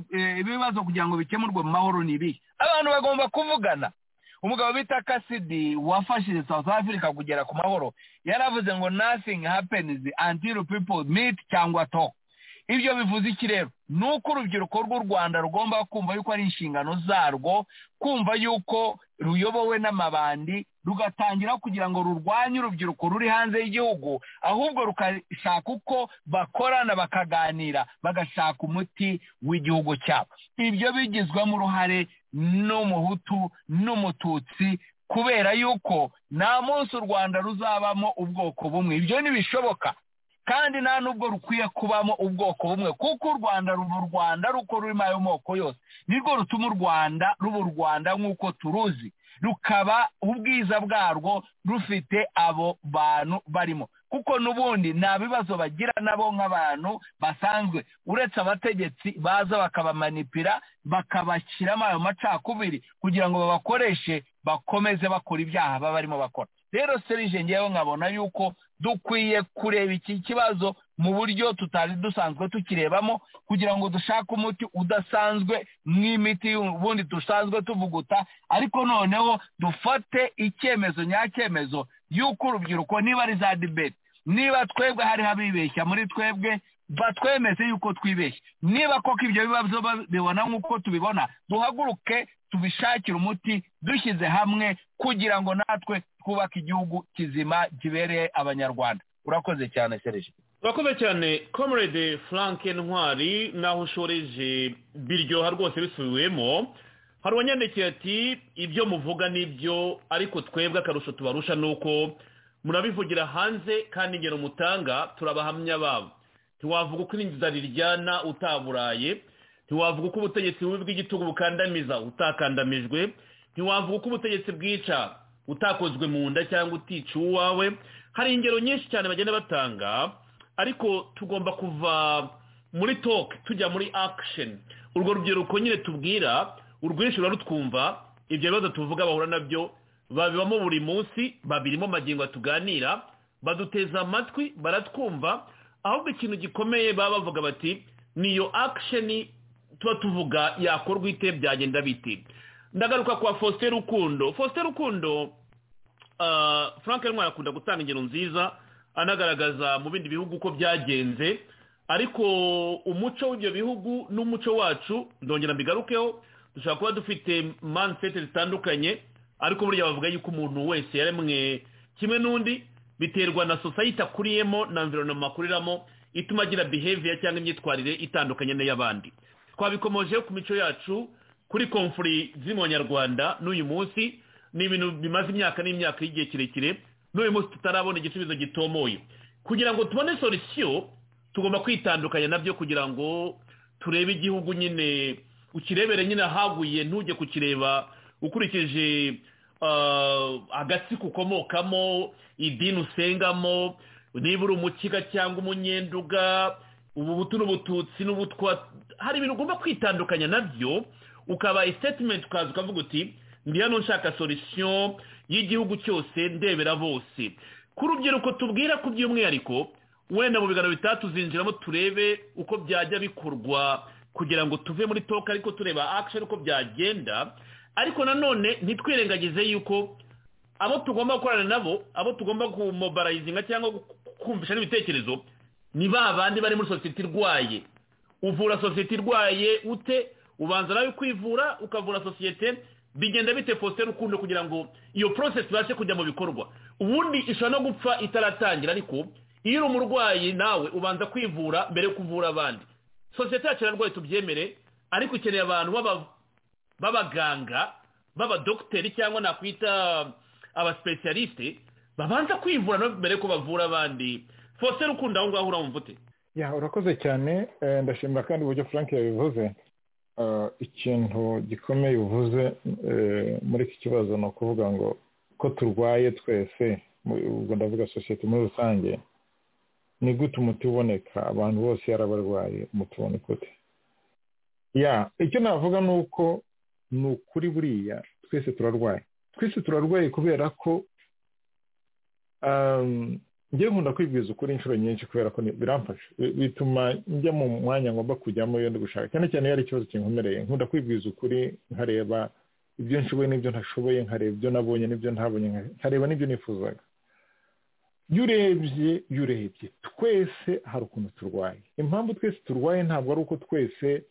kugira ngo bikemurwe mu mahoro ni ibi. Abantu bagomba kuvugana. Umugabo bita Cassidy wafashije South Africa kugera ku mahoro yaravuze ngo nothing happens until people meet cyangwa talk. Ibyo bivuze iki rero? Nuko urubyiruko rw'u Rwanda rugomba kumva yuko ari inshingano zarwo, kumva yuko ruyobowe n'amabandi, rugatangira kugira ngo rurwanye urubyiruko ruri hanze y'igihugu, ahubwo rukashaka uko bakorana bakaganira bagashaka umuti w'igihugu cyabo. Ibyo bigizwemo uruhare n'umuhutu n'umututsi, kubera yuko nta munsi u Rwanda ruzabamo ubwoko bumwe. Ibyo ntibishoboka, kandi nta nubwo rukwiye kubamo ubwoko bumwe, kuko u Rwanda ruba u Rwanda ruko rurimo ayo moko yose. Nirwo rutuma u Rwanda ruba u Rwanda nk'uko turuzi, rukaba ubwiza bwarwo rufite abo bantu barimo, kuko n'ubundi nta bibazo bagira nabo nk'abantu basanzwe, uretse abategetsi baza bakabamanipira bakabashyiramo ayo macakubiri kugira ngo babakoreshe bakomeze bakora ibyaha baba barimo bakora. Rero Serge, ngewe nkabona yuko dukwiye kureba iki kibazo mu buryo tutari dusanzwe tukirebamo, kugira ngo dushake umuti udasanzwe nk'imiti ubundi dusanzwe tuvuguta, ariko noneho dufate icyemezo nyacyemezo yuko urubyiruko, niba ari za debate, niba twebwe hari habibeshya muri twebwe, batwemeze yuko twibeshye. Niba koko ibyo bibazo bibona nk'uko tubibona, duhaguruke tubishakire umuti dushyize hamwe kugira ngo natwe twubake igihugu kizima kibereye abanyarwanda. Urakoze cyane Serge. Urakoze cyane Comrade Frank Ntwari, naho ushoreje biryoha rwose bisubiwemo. Hari uwanyandikira ati ibyo muvuga nibyo, ariko twebwe akarusho tubarusha nuko murabivugira hanze kandi ingero mutanga turabahamya babo. Ntiwavuga uko inzara iryana utaburaye, ntiwavuga uko ubutegetsi bubi bw'igitugu bukandamiza utakandamijwe, ntiwavuga uko ubutegetsi bwica utakozwe mu nda cyangwa utica uwawe. Hari ingero nyinshi cyane bagenda batanga, ariko tugomba kuva muri talk tujya muri action. Urwo rubyiruko nyine tubwira urwinshi rutwumva, ibyo bibazo tuvuga bahura nabyo babibamo buri munsi, babirimo magingo tuganira, baduteza amatwi, baratwumva. Ahubwo ikintu gikomeye baba bavuga bati niyo action tuba tuvuga yakorwa ite, byagenda bite. Ndagaruka kwa Faustin Rukundo. Faustin Rukundo, Frank Ntwari akunda gutanga ingero nziza anagaragaza mu bindi bihugu uko byagenze, ariko umuco w'ibyo bihugu n'umuco wacu ndongera mbigarukeho. Dushobora kuba dufite mindset zitandukanye, ariko burya bavuga yuko umuntu wese yaremwe kimwe n'undi, biterwa na society akuriyemo na environment akuriramo, ituma agira behavior cyangwa imyitwarire itandukanye n'iy'abandi. Twabikomoje ku mico yacu, kuri conflict z'Abanyarwanda n'uyu munsi, ni ibintu bimaze imyaka n'imyaka y'igihe kirekire, n'uyu munsi tutarabona igisubizo gitomoye. Kugira ngo tubone solution, tugomba kwitandukanya nabyo kugira ngo turebe igihugu nyine, ukirebere nyine ahaguye, ntujye kukireba ukurikije agatsiko ukomokamo, idini usengamo, niba uri umukiga cyangwa umunyenduga, ubuhutu n'ubututsi n'ubutwa. Hari ibintu ugomba kwitandukanya nabyo, ukaba statement ukaza ukavuga uti ndi hano nshaka solution y'igihugu cyose ndebera bose. Ku rubyiruko tubwira ku by'umwihariko, wenda mu biganiro bitatu zinjiramo turebe uko byajya bikorwa kugira ngo tuve muri talk, ariko tureba action uko byagenda. Ariko nanone ntitwirengagize yuko abo tugomba gukorana nabo, abo tugomba kumobilizinga cyangwa kumvisha n'ibitekerezo, ni babandi bari muri society irwaye. Uvura society irwaye ute? Ubanza nawe kwivura ukavura society. Bigenda bite Faustin Rukundo kugira ngo iyo process bashe kujya mu bikorwa? Ubundi ishobora no gupfa itaratangira, ariko iyo uri umurwayi nawe ubanza kwivura mbere yo kuvura abandi. Society yacu yarwaye tubyemere, ariko ikeneye abantu b'abaganga, b'abadokiteri cyangwa nakwita abaspecialiste, babanza kwivura mbere ko bavura abandi. Faustin Rukundo aho ngaho uramva ute? Urakoze cyane. Ndashimira kandi uburyo Frank yabivuze. ikintu gikomeye uvuze muri iki kibazo ni ukuvuga ngo ko turwaye twese ubwo ndavuga sosiyete muri rusange ni gute umuti uboneka abantu bose yarabarwaye umuti uboneka ute icyo navuga ni uko ni ukuri buriya twese turarwaye kubera ko ngiye nkunda kwibwiza ukuri inshuro nyinshi kubera ko biramfasha bituma njya mu mwanya ngomba kujyamo iyo ndi gushaka cyane cyane iyo ari ikibazo kinkomereye nkunda kwibwiza ukuri nkareba ibyo nshoboye n'ibyo ntashoboye nkareba ibyo nabonye n'ibyo ntabonye nkareba n'ibyo nifuzaga iyo urebye twese hari ukuntu turwaye impamvu twese turwaye ntabwo ari uko twese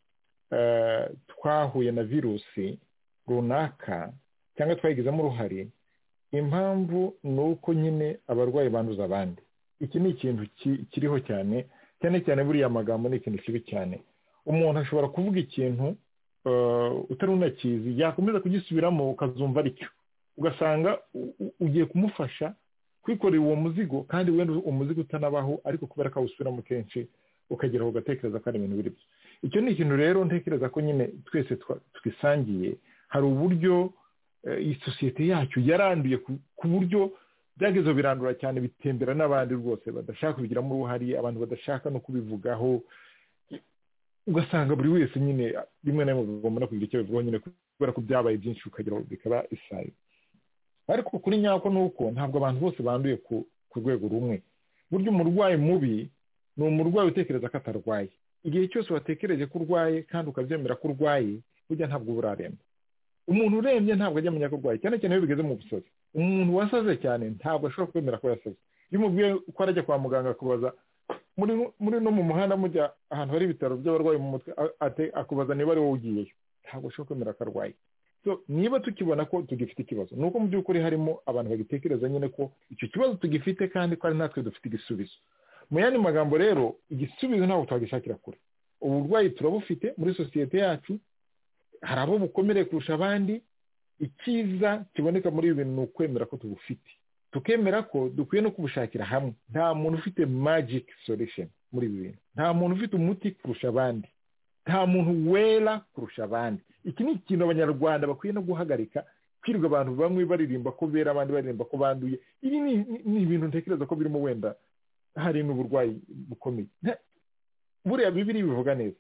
twahuye na virusi runaka cyangwa twayigizemo uruhare impamvu ni uko nyine abarwayi banduza abandi iki ni ikintu kiriho cyane cyane buriya magambo ni ikintu kibi cyane umuntu ashobora kuvuga ikintu utari unakizi yakomeza kugisubiramo ukazumva aricyo ugasanga ugiye kumufasha kwikorera uwo muzigo kandi wenda umuzigo utanabaho ariko kubera ko awusubiramo kenshi ukageraho ugatekereza ko ari ibintu biri byo icyo ni ikintu rero ntekereza ko nyine twese twisangiye hari uburyo iyi sosiyete yacu yaranduye ku buryo byagezeho birandura cyane bitembera n'abandi rwose badashaka kubigiramo uruhare abantu badashaka no kubivugaho ugasanga buri wese nyine rimwe na rimwe bigomba kugira icyo bivugaho nyine kubera ko byabaye byinshi ukagera bikaba isayo ariko kuri nyako ni uko ntabwo abantu bose banduye ku rwego rumwe burya umurwayi mubi ni umurwayi utekereza ko atarwaye igihe cyose watekereje ko urwaye kandi ukabyemera ko urwaye burya ntabwo uba uraremba umuntu urembye ntabwo ajya amenya ko urwaye cyane cyane iyo bigeze mu busozi umuntu wasaze cyane ntabwo ashobora kwemera ko yasaze iyo umubwiye ko arajya kwa muganga akubaza muri no mu muhanda mujya ahantu hari ibitaro by'abarwayi mu mutwe akubaza niba ari wowe ugiyeyo ntabwo ashobora kwemera ko arwaye niba tukibona ko tugifite ikibazo ni uko mu by'ukuri harimo abantu bagitekereza nyine ko icyo kibazo tugifite kandi ko ari natwe dufite igisubizo mu yandi magambo rero igisubizo ntabwo twagishakira kure uburwayi turabufite muri sosiyete yacu hari abo bukomereye kurusha abandi icyiza kiboneka muri ibi bintu ni ukwemera ko tubufite tukemera ko dukwiye no kubushakira hamwe nta muntu ufite magic solution muri ibi bintu nta muntu ufite umuti kurusha abandi nta muntu wera kurusha abandi iki ni ikintu abanyarwanda bakwiye no guhagarika kwirirwa abantu bamwe baririmba ko bera abandi baririmba ko banduye ibi ni ibintu ntekereza ko birimo wenda hari n'uburwayi bukomeye buriya bibiri bivuga neza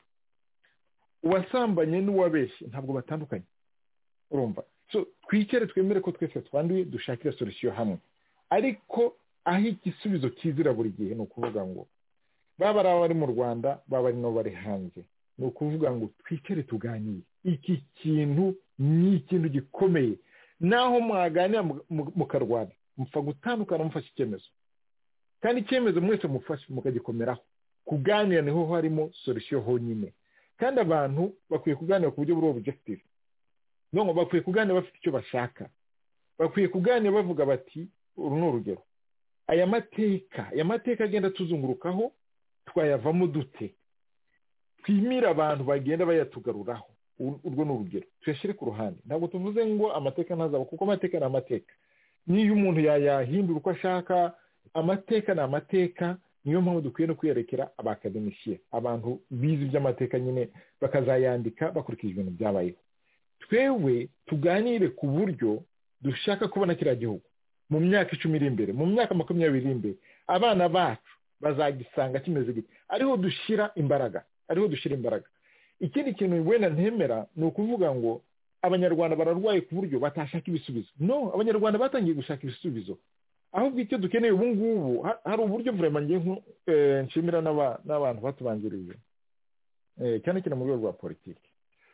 uwasambanye n'uwabeshye ntabwo batandukanye urumva twicare twemere ko twese twanduye dushakire solution hamwe ariko aho igisubizo kizira buri gihe ni ukuvuga ngo baba ari abari mu Rwanda baba ari nabo bari hanze ni ukuvuga ngo twicare tuganire iki kintu ni ikintu gikomeye naho mwaganira mukarwana mupfa gutandukana mufashe icyemezo kandi icyemezo mwese mufashe mukagikomeraho kuganira niho harimo solution honyine kandi abantu bakwiye kuganira ku buryo buri objective none bakwiye kuganira bafite icyo bashaka bakwiye kuganira bavuga bati uru ni urugero aya mateka agenda tuzungurukaho twayavamo dute twimira abantu bagenda bayatugaruraho urwo ni urugero tuyashyire ku ruhande ntabwo tuvuze ngo amateka ntazaba kuko amateka ni amateka niyo umuntu yayahindura uko ashaka amateka ni amateka niyo mpamvu dukwiye no kwiyerekera abakademisiye abantu bize iby'amateka nyine bakazayandika bakurikije ibintu byabayeho twewe tuganire ku buryo dushaka kubona kiriya gihugu mu myaka 10 iri imbere mu myaka 20 iri imbere abana bacu bazagisanga kimeze gute ariho dushira imbaraga ikindi kintu wenda ntemera ni ukuvuga ngo abanyarwanda bararwaye ku buryo batashaka ibisubizo no abanyarwanda batangiye gushaka ibisubizo ahubwo icyo dukeneye ubu ngubu hari uburyo vraiment ngiye nshimira n'abantu batubanjirije cyane cyane mu rwego rwa politiki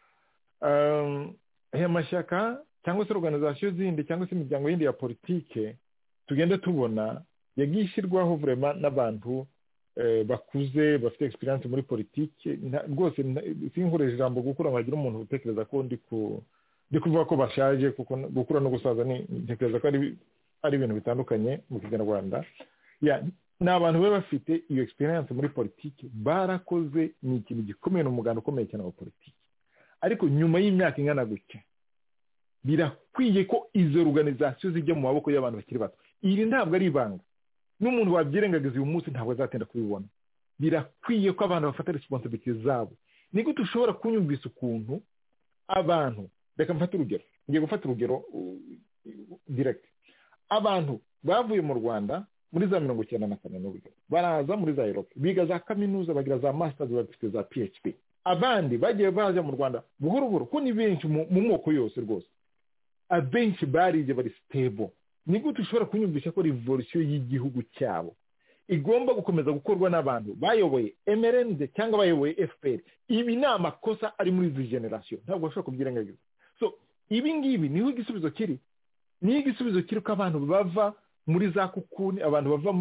aya mashyaka cyangwa se organization zindi cyangwa se imiryango yindi ya politike tugenda tubona yagiye ishyirwaho vraiment n'abantu bakuze bafite experience muri politiki rwose sinkoresha ijambo gukura nkagira umuntu utekereza ko ndi kuvuga ko bashaje kuko gukura no gusaza ntekereza ko ari ibintu bitandukanye mu Kinyarwanda ni abantu baba bafite iyo experience muri politiki barakoze ni ikintu gikomeye n'umuganda ukomeye cyane wa politiki ariko nyuma y'imyaka ingana gutya birakwiye ko izo organization zijya mu maboko y'abantu bakiri bato iri ntabwo ari ibanga n'umuntu wabyirengagiza uyu munsi ntabwo azatenda kubibona birakwiye ko abantu bafata responsibility zabo ni gute ushobora kunyumvisa ukuntu abantu reka mfate urugero ngiye gufata urugero direct abantu bavuye mu Rwanda muri za 1994 n'urugero baraza muri za Europe biga za kaminuza bagira za masters bafite za PhD abandi bagiye baje mu Rwanda buhoro buhoro ko ni benshi mu moko yose rwose abenshi barije bari stable ni gute ushobora kunyumvisha ko revolution y'igihugu cyabo igomba gukomeza gukorwa n'abantu bayoboye MRND cyangwa bayoboye FPR ibi ni amakosa ari muri izi generation ntabwo bashobora kubyirengagiza so ibi ngibi niho igisubizo kiri ni igisubizo kiri ko abantu bava muri za kukuni abantu bava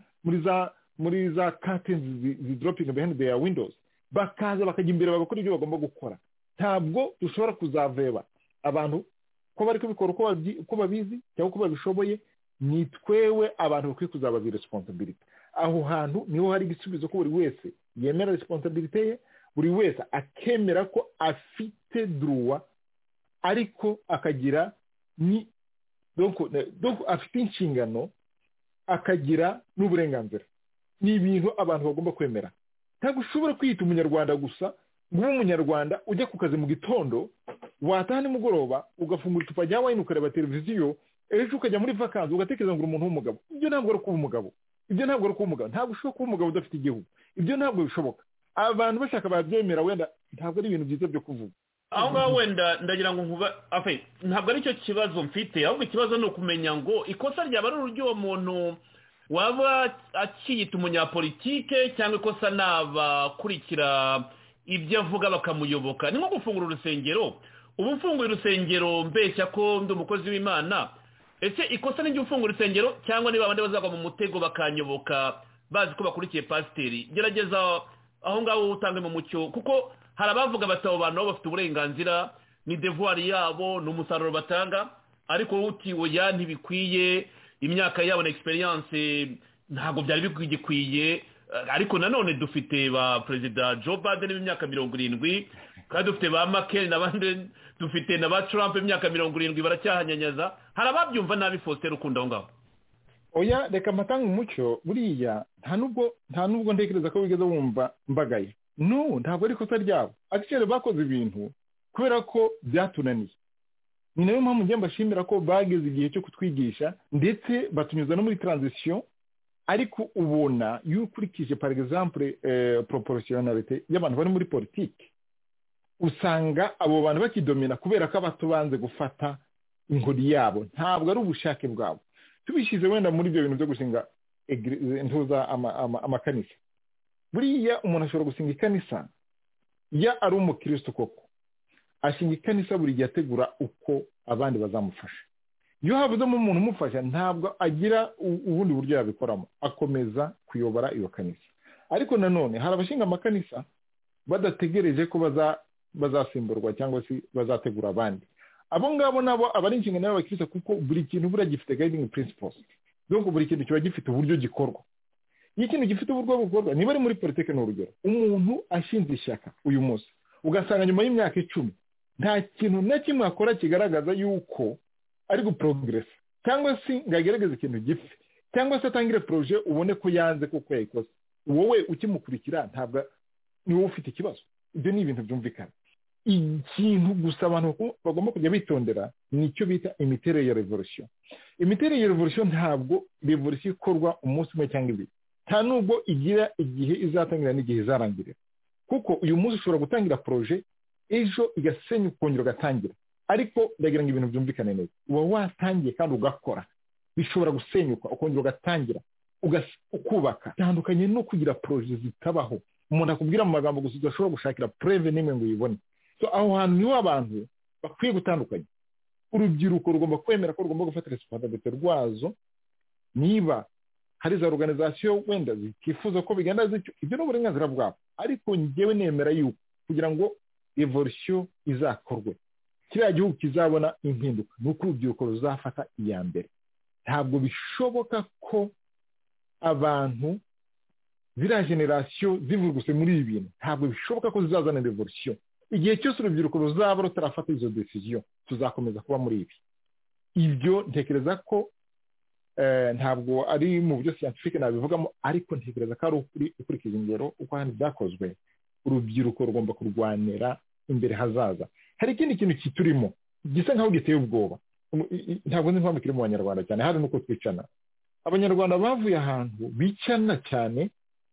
muri za curtains dropping behind their windows bakaza bakajya imbere bagakora ibyo bagomba gukora ntabwo dushobora kuzaveba abantu ko bari kubikora uko babizi cyangwa uko babishoboye ni twewe abantu bakwiye kuzabaza responsibility aho hantu niho hari igisubizo ko buri wese yemera responsibility ye buri wese akemera ko afite droit ariko akagira ni donc afite inshingano akagira n'uburenganzira ni ibintu abantu bagomba kwemera ntabwo ushobora kwita umunyarwanda gusa ngo umunyarwanda ujya ku kazi mu gitondo wataha nimugoroba ugafungura icupa rya wine ukareba televiziyo ejo ukajya muri vacances ugatekereza ngo umuntu w'umugabo ibyo ntabwo ari kuba umugabo ntabwo ushobora kuba umugabo udafite igihugu ibyo ntabwo bishoboka abantu bashaka babyemera wenda ntabwo ari ibintu byiza byo kuvuga aho ngaho wenda ndagira ngo ntabwo ari cyo kibazo mfite ahubwo ikibazo ni ukumenya ngo ikosa ryaba ari uburyo uwo muntu waba akiyita umunyapolitike cyangwa ikosa ni abakurikira ibyo avuga bakamuyoboka ni nko gufungura urusengero ubu mfunguye urusengero mbeshya ko ndi umukozi w'Imana ese ikosa ni njye ufungura urusengero cyangwa niba abandi bazagwa mu mutego bakanyoboka bazi ko bakurikiye pasiteri gerageza aho ngaho utange mu mucyo kuko hari abavuga bati abo bantu nabo bafite uburenganzira ni devoir yabo ni umusaruro batanga ariko uti oya ntibikwiye imyaka yabo na experience ntabwo byari bikwiye ariko nanone dufite ba perezida Joe Biden b'imyaka 70 kandi dufite ba Merkel n'abandi dufite na ba Trump b'imyaka 70 baracyahanyanyaza hari ababyumva nabi Faustin Rukundo aho ngaho oya reka matanga umucyo buriya nta nubwo ntekereza ko wigeze wumva mbagaye no ntabwo ari kosa ryabo actually bakoze ibintu kubera ko byatunaniye ni nayo mpamvu njye mbashimira ko bageze igihe cyo kutwigisha ndetse batunyuza no muri transition ariko ubona y'ukurikije par exemple proportionnalité y'abantu bari muri politique usanga abo bantu bakidomina kubera ko abatubanze gufata inkori yabo ntabwo ari ubushake bwabo tubishize wenda muri ibyo bintu byo gushinga ntuza amakanisa buriya umuntu ashobora gusinga ikanisa ya ari umukristo koko ashinga ikanisa buri gihe ategura uko abandi bazamufasha iyo habuzemo umuntu umufasha ntabwo agira ubundi buryo yabikoramo akomeza kuyobora iyo kanisa ariko nanone hari abashinga amakanisa badategereje ko bazasimburwa cyangwa se bazategura abandi abo ngabo nabo abari inshingano y'abakristo kuko buri kintu buriya gifite guiding principles donc buri kintu kiba gifite uburyo gikorwa iyo ikintu gifite uburyo bukorwa niba ari muri politike ni urugero umuntu ashinze ishyaka uyu munsi ugasanga nyuma y'imyaka 10 nta kintu na kimwe akora kigaragaza yuko ari guprogress cyangwa se ngagerageza ikintu gipfe cyangwa se atangire projet ubone ko yanze kuko yayikoze wowe ukimukurikira ntabwo ni wowe ufite ikibazo ibyo ni ibintu byumvikana ikintu gusa abantu bagomba kujya bitondera nicyo bita imiterere ya revolution imiterere ya revolution ntabwo revolution ikorwa umunsi umwe cyangwa ibiri nta nubwo igira igihe izatangira n'igihe izarangirira kuko uyu munsi ushobora gutangira projet ejo igasenyuka ukongera ugatangira ariko ndagira ngo ibintu byumvikane neza uba watangiye kandi ugakora bishobora gusenyuka ukongera ugatangira ukubaka tandukanye no kugira projet zitabaho umuntu akubwira mu magambo gusa udashobora gushakira preve n'imwe ngo uyibone so aho hantu niho abantu bakwiye gutandukanya urubyiruko rugomba kwemera ko rugomba gufata responsibility rwazo niba hari za organization wenda zikifuza ko bigenda zicyo ibyo n'uburenganzira bwabo ariko njyewe nemera yuko kugira ngo evolution izakorwe kiriya gihugu kizabona impinduka nuko urubyiruko ruzafata iya mbere ntabwo bishoboka ko abantu ziriya generation zivuguse muri ibi bintu ntabwo bishoboka ko zizazana revolution igihe cyose urubyiruko ruzaba rutarafata izo decision tuzakomeza kuba muri ibi ibyo ntekereza ko ntabwo ari mu buryo scientifique nabivugamo ariko ntekereza ko ari ukurikije ingero uko handi byakozwe urubyiruko rugomba kurwanira imbere hazaza. Hari ikindi kintu kiturimo gisa nkaho giteye ubwoba, ntabwo nzi impamvu kiri mu banyarwanda cyane, hari nuko twicana. Abanyarwanda bavuye ahantu bicana cyane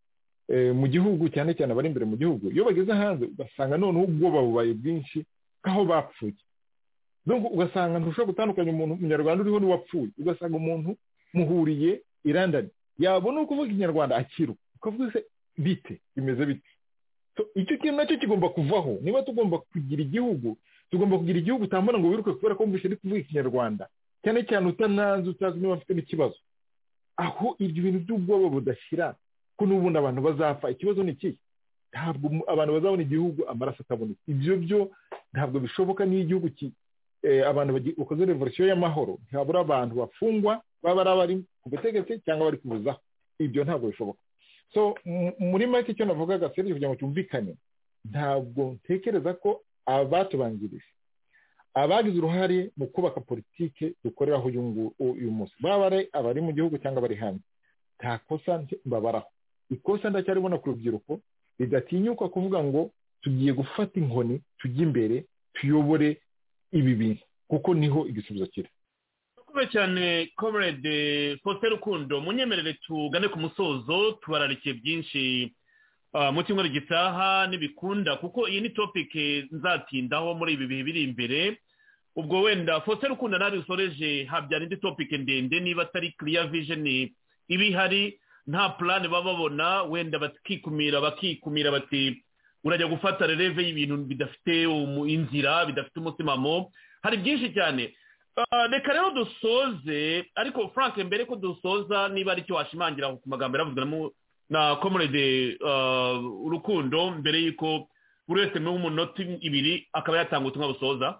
mu gihugu, cyane cyane abari imbere mu gihugu, iyo bageze hanze ugasanga noneho ubwoba bubaye bwinshi nk'aho bapfuye. Ugasanga ntushobora gutandukanya umuntu umunyarwanda uriho n'uwapfuye, ugasanga umuntu muhuriye i London yabona uko kuvuga ikinyarwanda akiruka, ukavuga se bite bimeze bite. Icyo kintu nacyo kigomba kuvaho. Niba tugomba kugira igihugu, tugomba kugira igihugu utambona ngo wiruke kubera ko mbishe ari kuvuga ikinyarwanda, cyane cyane utanazi utazi niba afite n'ikibazo. Aho ibyo bintu by'ubwoba budashira ko n'ubundi abantu bazapfa. Ikibazo ni iki? Ntabwo abantu bazabona igihugu amaraso atabonetse. Ibyo byo ntabwo bishoboka. Ni igihugu abantu bakoze revolution y'amahoro, ntabura abantu bafungwa baba ari ku butegetsi cyangwa bari kubuzaho. Ibyo ntabwo bishoboka. So muri make icyo navugaga Serge kugira ngo cyumvikane, ntabwo ntekereza ko abatubanjirije abagize uruhare mu kubaka politike dukoreraho uyu munsi, baba abari mu gihugu cyangwa bari hanze, nta kosa mbabaraho. Ikosa ndacyaribona ku rubyiruko ridatinyuka kuvuga ngo tugiye gufata inkoni tujye imbere tuyobore ibi bintu, kuko niho igisubizo kiri. Kube cyane Comrade Faustin Rukundo, munyemerere tugane ku musozo, tubararikiye byinshi mu cyumweru gitaha nibikunda, kuko iyi ni topic nzatindaho muri ibi bihe biri imbere. Ubwo wenda Faustin Rukundo nabi usoreje habyara indi topic ndende, niba atari clear vision ibihari, nta plan bababona, wenda bakikumira bati urajya gufata releve y'ibintu bidafite inzira, bidafite umusimamo. Hari byinshi cyane. Reka rero dusoze, ariko Frank mbere ko dusoza, niba ari cyo washimangira ku magambo yaravuzwe na Comrade Rukundo, mbere y'uko buri wese mu munota ibiri akaba yatanga ubutumwa busoza.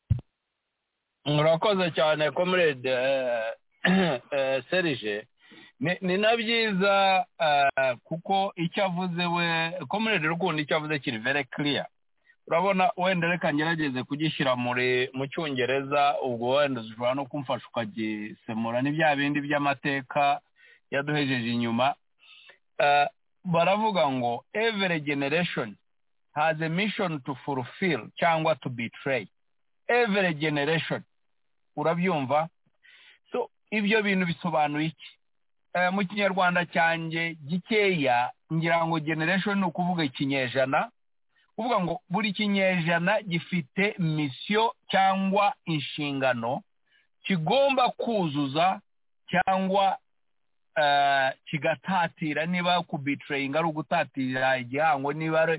Murakoze cyane Comrade Serge. Ni na byiza kuko icyo avuze we Comrade Rukundo icyo avuze kiri very clear. Urabona wenda reka ngerageze kugishyira mu cyongereza, ubwo wenda ushobora no kumfasha ukagisemura n'ibya bindi by'amateka yaduhejeje inyuma. Baravuga ngo every generation has a mission to fulfill cyangwa to betray. Every generation. Urabyumva? So ibyo bintu bisobanuye iki? Mu kinyarwanda cyanjye gikeya ngira ngo generation ni ukuvuga ikinyejana. Uvuga ngo buri kinyejana gifite mission cyangwa inshingano kigomba kuzuza cyangwa kigatatira, niba ku betraying ari ugutatira igihango, niba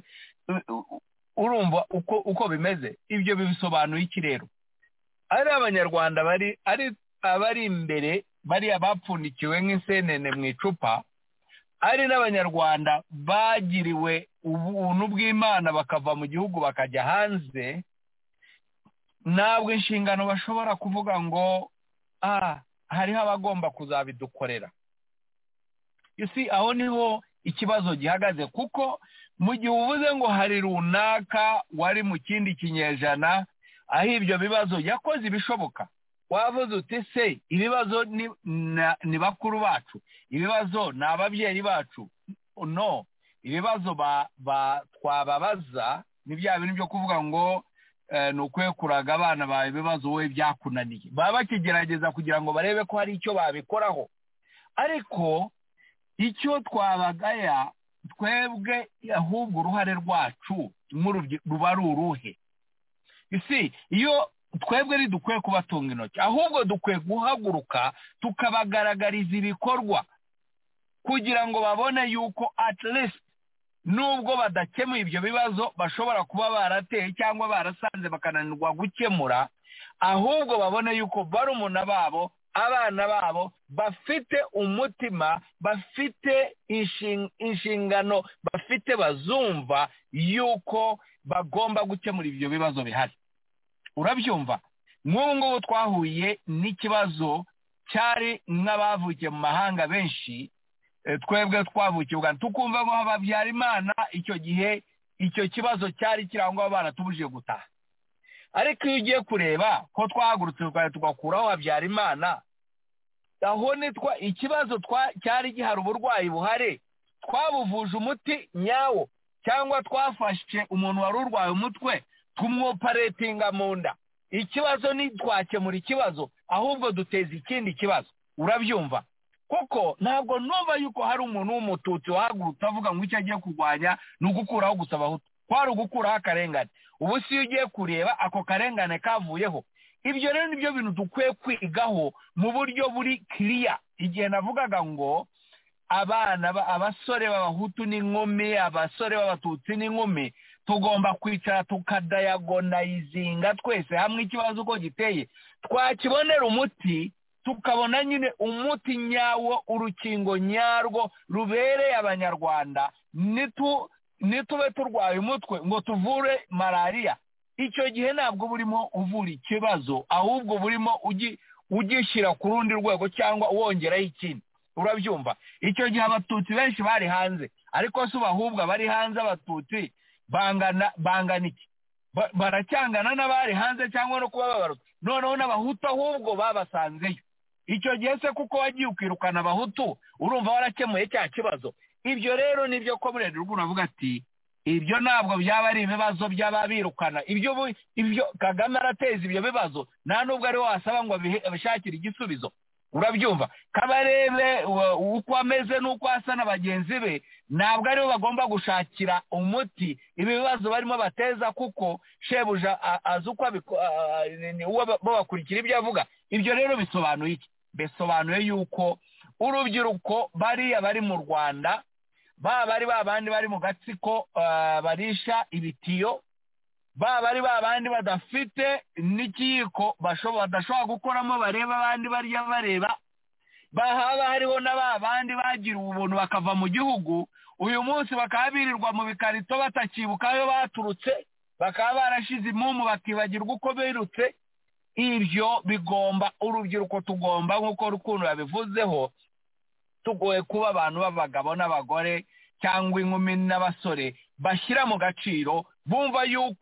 urumva uko bimeze. Ibyo bisobanuye iki rero? Ari abanyarwanda abari imbere bari abapfundikiwe nk'insenene mu icupa, ari n'abanyarwanda bagiriwe ubuntu bw'Imana bakava mu gihugu bakajya hanze, ntabwo inshingano bashobora kuvuga ngo hariho abagomba kuzabidukorera. You see, aho niho ikibazo gihagaze, kuko mu gihe uvuze ngo hari runaka wari mu kindi kinyejana aho ibyo bibazo yakoze ibishoboka, wavuze uti se ibibazo ni bakuru bacu, ibibazo ni ababyeyi bacu? No, ibibazo twababaza ni bya bintu byo kuvuga ngo ni ukwekuraga abana bawe ibibazo wowe byakunaniye. Baba bakigerageza kugira ngo barebe ko hari icyo babikoraho, ariko icyo twabagaya twebwe ahubwo uruhare rwacu ruba ari uruhe? You see, iyo twebwe ntidukwiye kubatunga intoki, ahubwo dukwiye guhaguruka tukabagaragariza ibikorwa kugira ngo babone yuko at least nubwo badakemuye ibyo bibazo bashobora kuba barateye cyangwa barasanze bakananirwa gukemura, ahubwo babone yuko barumuna babo, abana babo bafite umutima, bafite inshingano, bafite bazumva yuko bagomba gukemura ibyo bibazo bihari. Urabyumva? Nk'ubu ngubu twahuye n'ikibazo cyari nk'abavukiye mu mahanga benshi, twebwe twavukiye Uganda, tukumva ngo Habyarimana icyo gihe icyo kibazo cyari kirangwa baratubujije gutaha. Ariko iyo ugiye kureba ko twahagurutse tugakuraho Habyarimana, aho nitwa ikibazo cyari gihari, uburwayi buhari, twabuvuje umuti nyawo, cyangwa twafashe umuntu wari urwaye umutwe tumwoparetinga mu nda. Ikibazo ntitwakemura ikibazo, ahubwo duteza ikindi kibazo. Urabyumva? Kuko ntabwo numva yuko hari umuntu w'umututsi wahagurutse avuga ngo icyo agiye kurwanya ni ugukuraho gusa abahutu, kwari ugukuraho akarengane. Ubu si ugiye kureba ako karengane kavuyeho. Ibyo rero nibyo bintu dukwiye kwigaho mu buryo buri clear. Igihe navugaga ngo abasore b'abahutu n'inkumi, abasore b'abatutsi n'inkumi, tugomba kwicara tukadayagonayizinga twese hamwe ikibazo uko giteye, twakibonera umuti, tukabona nyine umuti nyawo, urukingo nyarwo rubereye abanyarwanda. Nitube turwaye umutwe ngo tuvure malariya, icyo gihe ntabwo burimo uvura ikibazo, ahubwo burimo ugishyira ku rundi rwego cyangwa wongeraho ikindi. Urabyumva? Icyo gihe abatutsi benshi bari hanze, ariko se ahubwo abari hanze abatutsi bangana iki? Baracyangana n'abari hanze cyangwa no kuba babarutse? Noneho n'abahutu ahubwo babasanzeyo. Icyo gihe se kuko wagiye ukirukana abahutu urumva warakemuye cya kibazo? Ibyo rero nibyo ko muri ruguru avuga ati ibyo ntabwo byaba ari ibibazo by'ababirukana. Ibyo Kagame arateza ibyo bibazo, nta nubwo ari wasaba ngo abishakire igisubizo. Urabyumva? Kabarebe uko ameze n'uko asa na bagenzi be, ntabwo aribo bagomba gushakira umuti ibi bibazo barimo bateza, kuko shebuja azi uko bakurikira ibyo avuga. Ibyo rero bisobanuye iki? Bisobanuye yuko urubyiruko bariya bari mu Rwanda, bari babandi bari mu gatsiko barisha ibitiyo, bari babandi badafite n'ikiyiko badashobora gukoramo bareba abandi barya bareba, haba hariho n'abandi bagira ubuntu bakava mu gihugu, uyu munsi bakaba birirwa mu bikarito batakibuka ayo baturutse, bakaba barashize imumu bakibagirwa uko birutse. Ibyo bigomba urubyiruko tugomba, nk'uko Rukundo yabivuzeho, tugoye kuba abantu b'abagabo n'abagore cyangwa inkumi n'abasore bashyira mu gaciro, bumva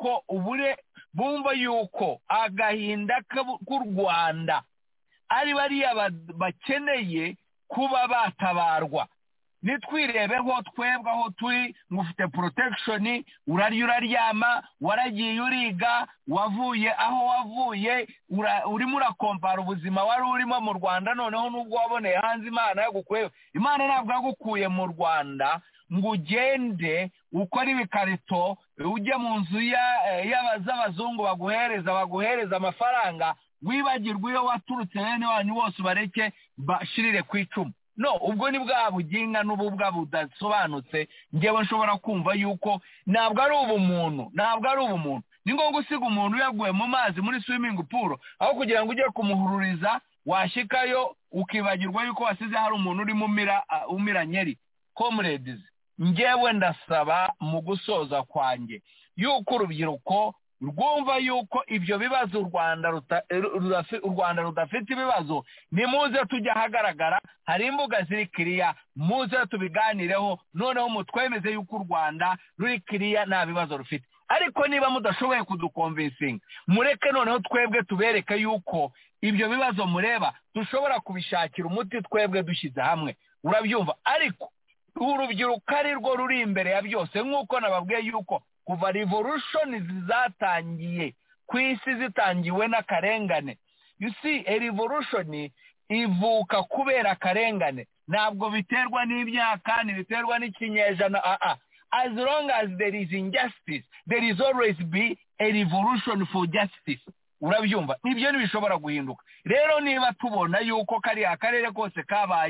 yuko agahinda k'u Rwanda ari bariya bakeneye kuba batabarwa. Nitwirebeho twebwe aho turi, ngufite protection, urarya uraryama, waragiye uriga, wavuye aho wavuye, urimo urakompara ubuzima wari urimo mu Rwanda, noneho nubwo waboneye hanze Imana yagukuye. Imana ntabwo yagukuye mu Rwanda ngo ugende ukora ibikarito ujye mu nzu y'abazungu baguhereza amafaranga, wibagirwe iyo waturutse bene wanyu bose ubareke bashirire ku icumu. No, ubwo ni bwa buginga n'ububwa budasobanutse. Ngewe nshobora kumva yuko ntabwo ari ubumuntu. Ni ngombwa usiga umuntu yaguye mu mazi muri swimming pool, aho kugira ngo ujye kumuhururiza, washikayo ukibagirwa yuko wasize hari umuntu urimo umira nyeri. Comrades, ngewe ndasaba mu gusoza kwanjye yuko urubyiruko rwumva yuko ibyo bibazo u Rwanda rudafite ibibazo, nimuze tujya ahagaragara, hari imbuga ziri kiriya, muze tubiganireho, noneho mutwemeze yuko u Rwanda ruri kiriya nta bibazo rufite. Ariko niba mudashoboye kudukonvinsinga, mureke noneho twebwe tubereke yuko ibyo bibazo mureba dushobora kubishakira umuti twebwe dushyize hamwe. Urabyumva? Ariko urubyiruko ari rwo ruri imbere ya byose, nk'uko nababwiye yuko kuva revolution zatangiye ku isi zitangiwe n'akarengane. You see, a revolution ivuka kubera akarengane, ntabwo biterwa n'imyaka, ntibiterwa n'ikinyejana. As long as there is injustice, there is always be a revolution for justice. Urabyumva? Ibyo ntibishobora guhinduka. Rero niba tubona yuko kari akarere kose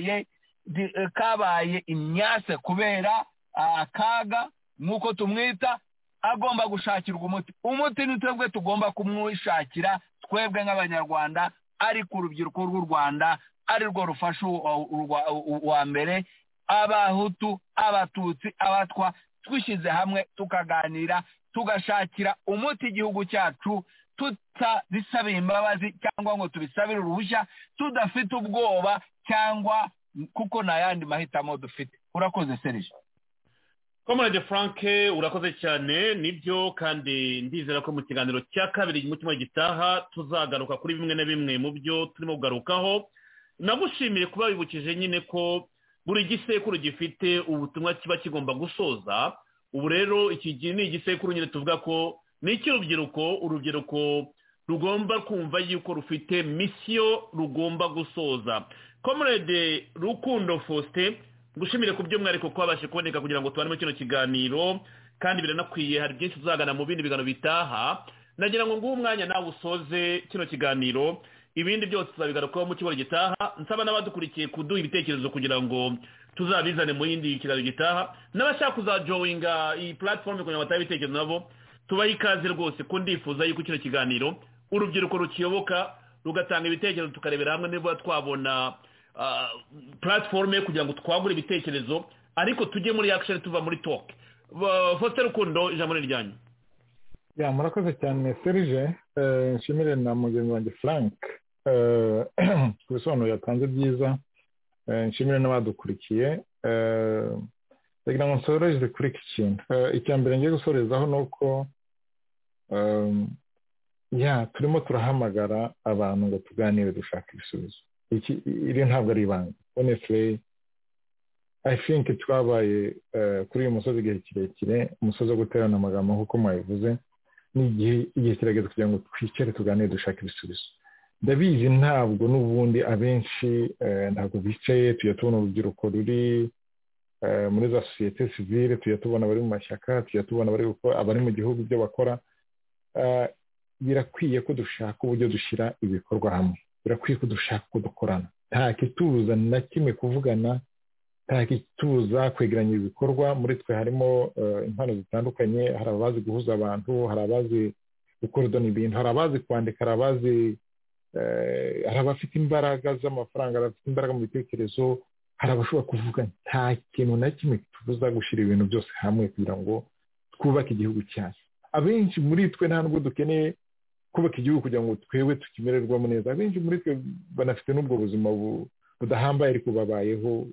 kabaye imyase kubera akaga nk'uko tumwita, agomba gushakirwa umuti ni twebwe tugomba kumwishakira, twebwe nk'abanyarwanda, ariko urubyiruko rw'u Rwanda ari rwo rufasha uwa mbere, abahutu, abatutsi, abatwa, twishyize hamwe tukaganira, tugashakira umuti igihugu cyacu, tutabisabira imbabazi cyangwa ngo tubisabire uruhushya, tudafite ubwoba cyangwa kuko nta yandi mahitamo dufite. Urakoze Serge. Comrade Frank, urakoze cyane. Nibyo, kandi ndizera ko mu kiganiro cya kabiri mu cyumweru gitaha tuzagaruka kuri bimwe na bimwe mu byo turimo kugarukaho. Nagushimiye kuba wibukije nyine ko buri gisekuru gifite ubutumwa kiba kigomba gusoza, ubu rero iki gihe ni igisekuru nyine tuvuga ko ni urubyiruko rugomba kumva yuko rufite misiyo rugomba gusoza. Comrade Rukundo Faustin, ngushimire ku by'umwihariko ko wabashe kuboneka kugira ngo tubane mu kino kiganiro, kandi biranakwiye hari byinshi tuzagana mu bindi biganiro bitaha. Nagira ngo nguhe umwanya nawe usoze kino kiganiro, ibindi byose tuzabigarukaho mu kiganiro gitaha. Nsaba n'abadukurikiye kuduha ibitekerezo kugira ngo tuzabizane mu yindi kiganiro gitaha, n'abashaka kuzajoinga iyi platform kugira ngo batabe ibitekerezo nabo tubahe ikaze rwose, ko ndifuza yuko kino kiganiro urubyiruko rukiyoboka rugatanga ibitekerezo, tukarebera hamwe niba twabona platform kugira ngo twagure ibitekerezo, ariko tujye muri action tuva muri talk. Faustin Rukundo, ijambo ni ryanyu. Murakoze cyane Serge, nshimire na mugenzi wanjye Frank ku bisobanuro yatanze byiza, nshimire n'abadukurikiye. Ndagira ngo nsoreze kuri iki kintu. Icya mbere ngiye gusorezaho ni uko turimo turahamagara abantu ngo tuganire dushaka ibisubizo. Iri ntabwo ari ibanga. Honestly, I think twabaye kuri uyu musozi igihe kirekire, umusozi wo guterana amagambo nk'uko mwabivuze, igihe kirageze kugira ngo twicare tuganire dushaka ibisubizo. Ndabizi ntabwo n'ubundi abenshi ntabwo bicaye, tujya tubona urubyiruko ruri muri za sosiyete sivile, tujya tubona abari mu mashyaka, tujya tubona abari mu gihugu ibyo bakora. Birakwiye ko dushaka uburyo dushyira ibikorwa hamwe, birakwiye ko dushaka ko dukorana. Nta kituza na kimwe kuvugana, nta kituza kwegeranya ibikorwa. Muri twe harimo impano zitandukanye, hari abazi guhuza abantu, hari abazi gukorodona ibintu, hari abazi kwandika, hari abafite imbaraga z'amafaranga, hari abafite imbaraga mu bitekerezo, hari abashobora kuvuga. Nta kintu na kimwe kitubuza gushyira ibintu byose hamwe kugira ngo twubake igihugu cyacu. Abenshi muri twe nta nubwo dukeneye kubaka igihugu kugira ngo twewe tukimererwamo neza. Abenshi muri twe banafite n'ubwo buzima budahambaye ariko babayeho,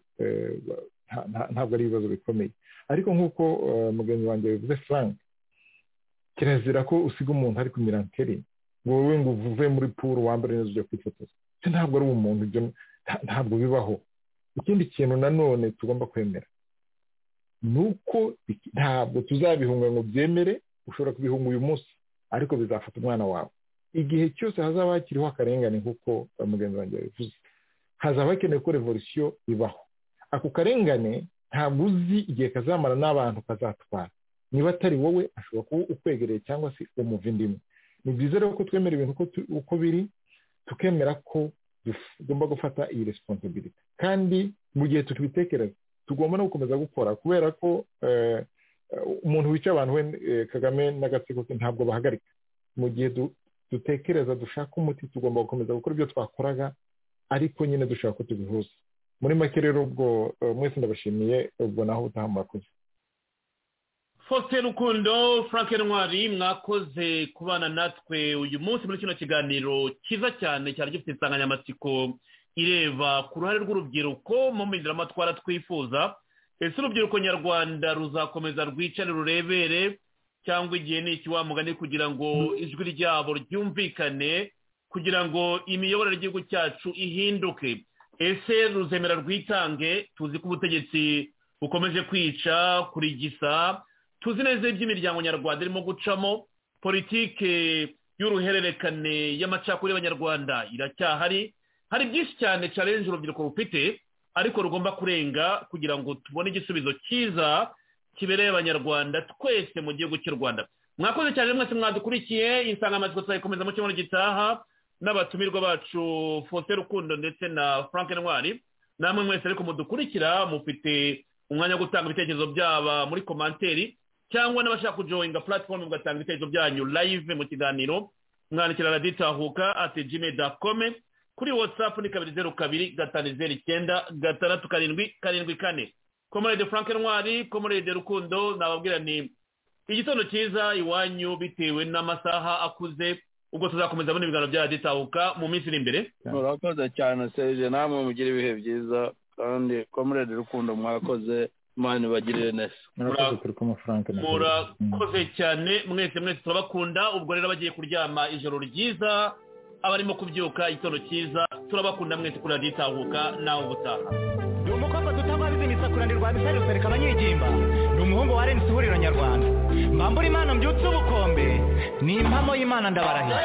ntabwo ari ibibazo bikomeye. Ariko nk'uko mugenzi wanjye yavuze Frank, kirazira ko usiga umuntu ari kumira nkeri ngo wowe ngo uvuve muri pool wambare neza ujya kwifotoza. Ntabwo ari umuntu, ibyo ntabwo bibaho. Ikindi kintu nanone tugomba kwemera ni uko ntabwo tuzabihunga ngo byemere. Ushobora kubihunga uyu munsi ariko bizafata umwana wawe. Igihe cyose hazaba hakiriho akarengane nk'uko mugenzi wanjye yabivuze, hazaba hakenewe ko revolution ibaho. Ako karengane ntabwo uzi igihe kazamara n'abantu kazatwara. Niba atari wowe, ashobora kuba ukwegereye cyangwa se umuva indimi. Ni byiza rero ko twemera ibintu uko biri, tukemera ko tugomba gufata iyi responsibility, kandi mu gihe tubitekereza tugomba no gukomeza gukora, kubera ko umuntu wica abantu we Kagame n'agatsiko ke ntabwo bahagarika. Mu gihe dutekereza dushaka umuti, tugomba gukomeza gukora ibyo twakoraga, ariko nyine dushaka ko tubihuza. Muri make rero ubwo mwese ndabashimiye, ubwo naho utaha murakoze. Faustin Rukundo, Frank Ntwari, mwakoze kubana natwe uyu munsi muri kino kiganiro cyiza cyane cyari gifite insanganyamatsiko ireba ku ruhare rw'urubyiruko mu mpinduramatwara twifuza. Ese urubyiruko nyarwanda ruzakomeza rwicare rurebere, cyangwa igihe ni iki wa mugani kugira ngo ijwi ryabo ryumvikane, kugira ngo imiyoborere y'igihugu cyacu ihinduke? Ese ruzemera rwitange? Tuzi ko ubutegetsi bukomeje kwica, kurigisa. Tuzi neza iby'imiryango nyarwanda irimo gucamo. Politike y'uruhererekane y'amacakubiri y'abanyarwanda iracyahari. Hari byinshi cyane challenge urubyiruko rufite, ariko rugomba kurenga kugira ngo tubone igisubizo cyiza kibereye abanyarwanda twese mu gihugu cy'u Rwanda. Mwakoze cyane mwese mwadukurikiye. Insanganyamatsiko tuzayikomeza mu cyumweru gitaha n'abatumirwa bacu Faustin Rukundo ndetse na Frank Ntwari. Namwe mwese ariko mudukurikira mufite umwanya wo gutanga ibitekerezo byaba muri komanteri, cyangwa n'abashaka kujoinga platform mugatanga ibitekerezo byanyu live mu kiganiro, mwandikira raditahuka@gmail.com. Kuri WhatsApp ni 202-509-674. Comrade Frank Ntwari, Comrade Rukundo, nababwira ni igitondo cyiza iwanyu bitewe n'amasaha akuze. Ubwo tuzakomeza muri ibiganiro bya raditahuka mu minsi iri imbere. Murakoze cyane Serge, namwe mugire ibihe byiza, kandi Comrade Rukundo mwakoze, Imana ibagirire neza. Murakoze cyane mwese turabakunda. Ubwo rero bagiye kuryama ijoro ryiza, abarimo kubyuka igitondo cyiza, turabakunda mwese kuri raditahuka nawe ubutaha. Ni umukobwa dutangwa bizinisa kurandirwa bisari rusereka abanyigimba. Ni umuhungu wa Rensi ihuriro nyarwanda. mbambura imana mbyutse ubukombe ni impamo y'Imana ndabarahiye.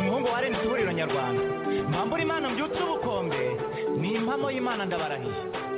mbambura imana mbyutse ubukombe ni impamo y'Imana ndabarahiye.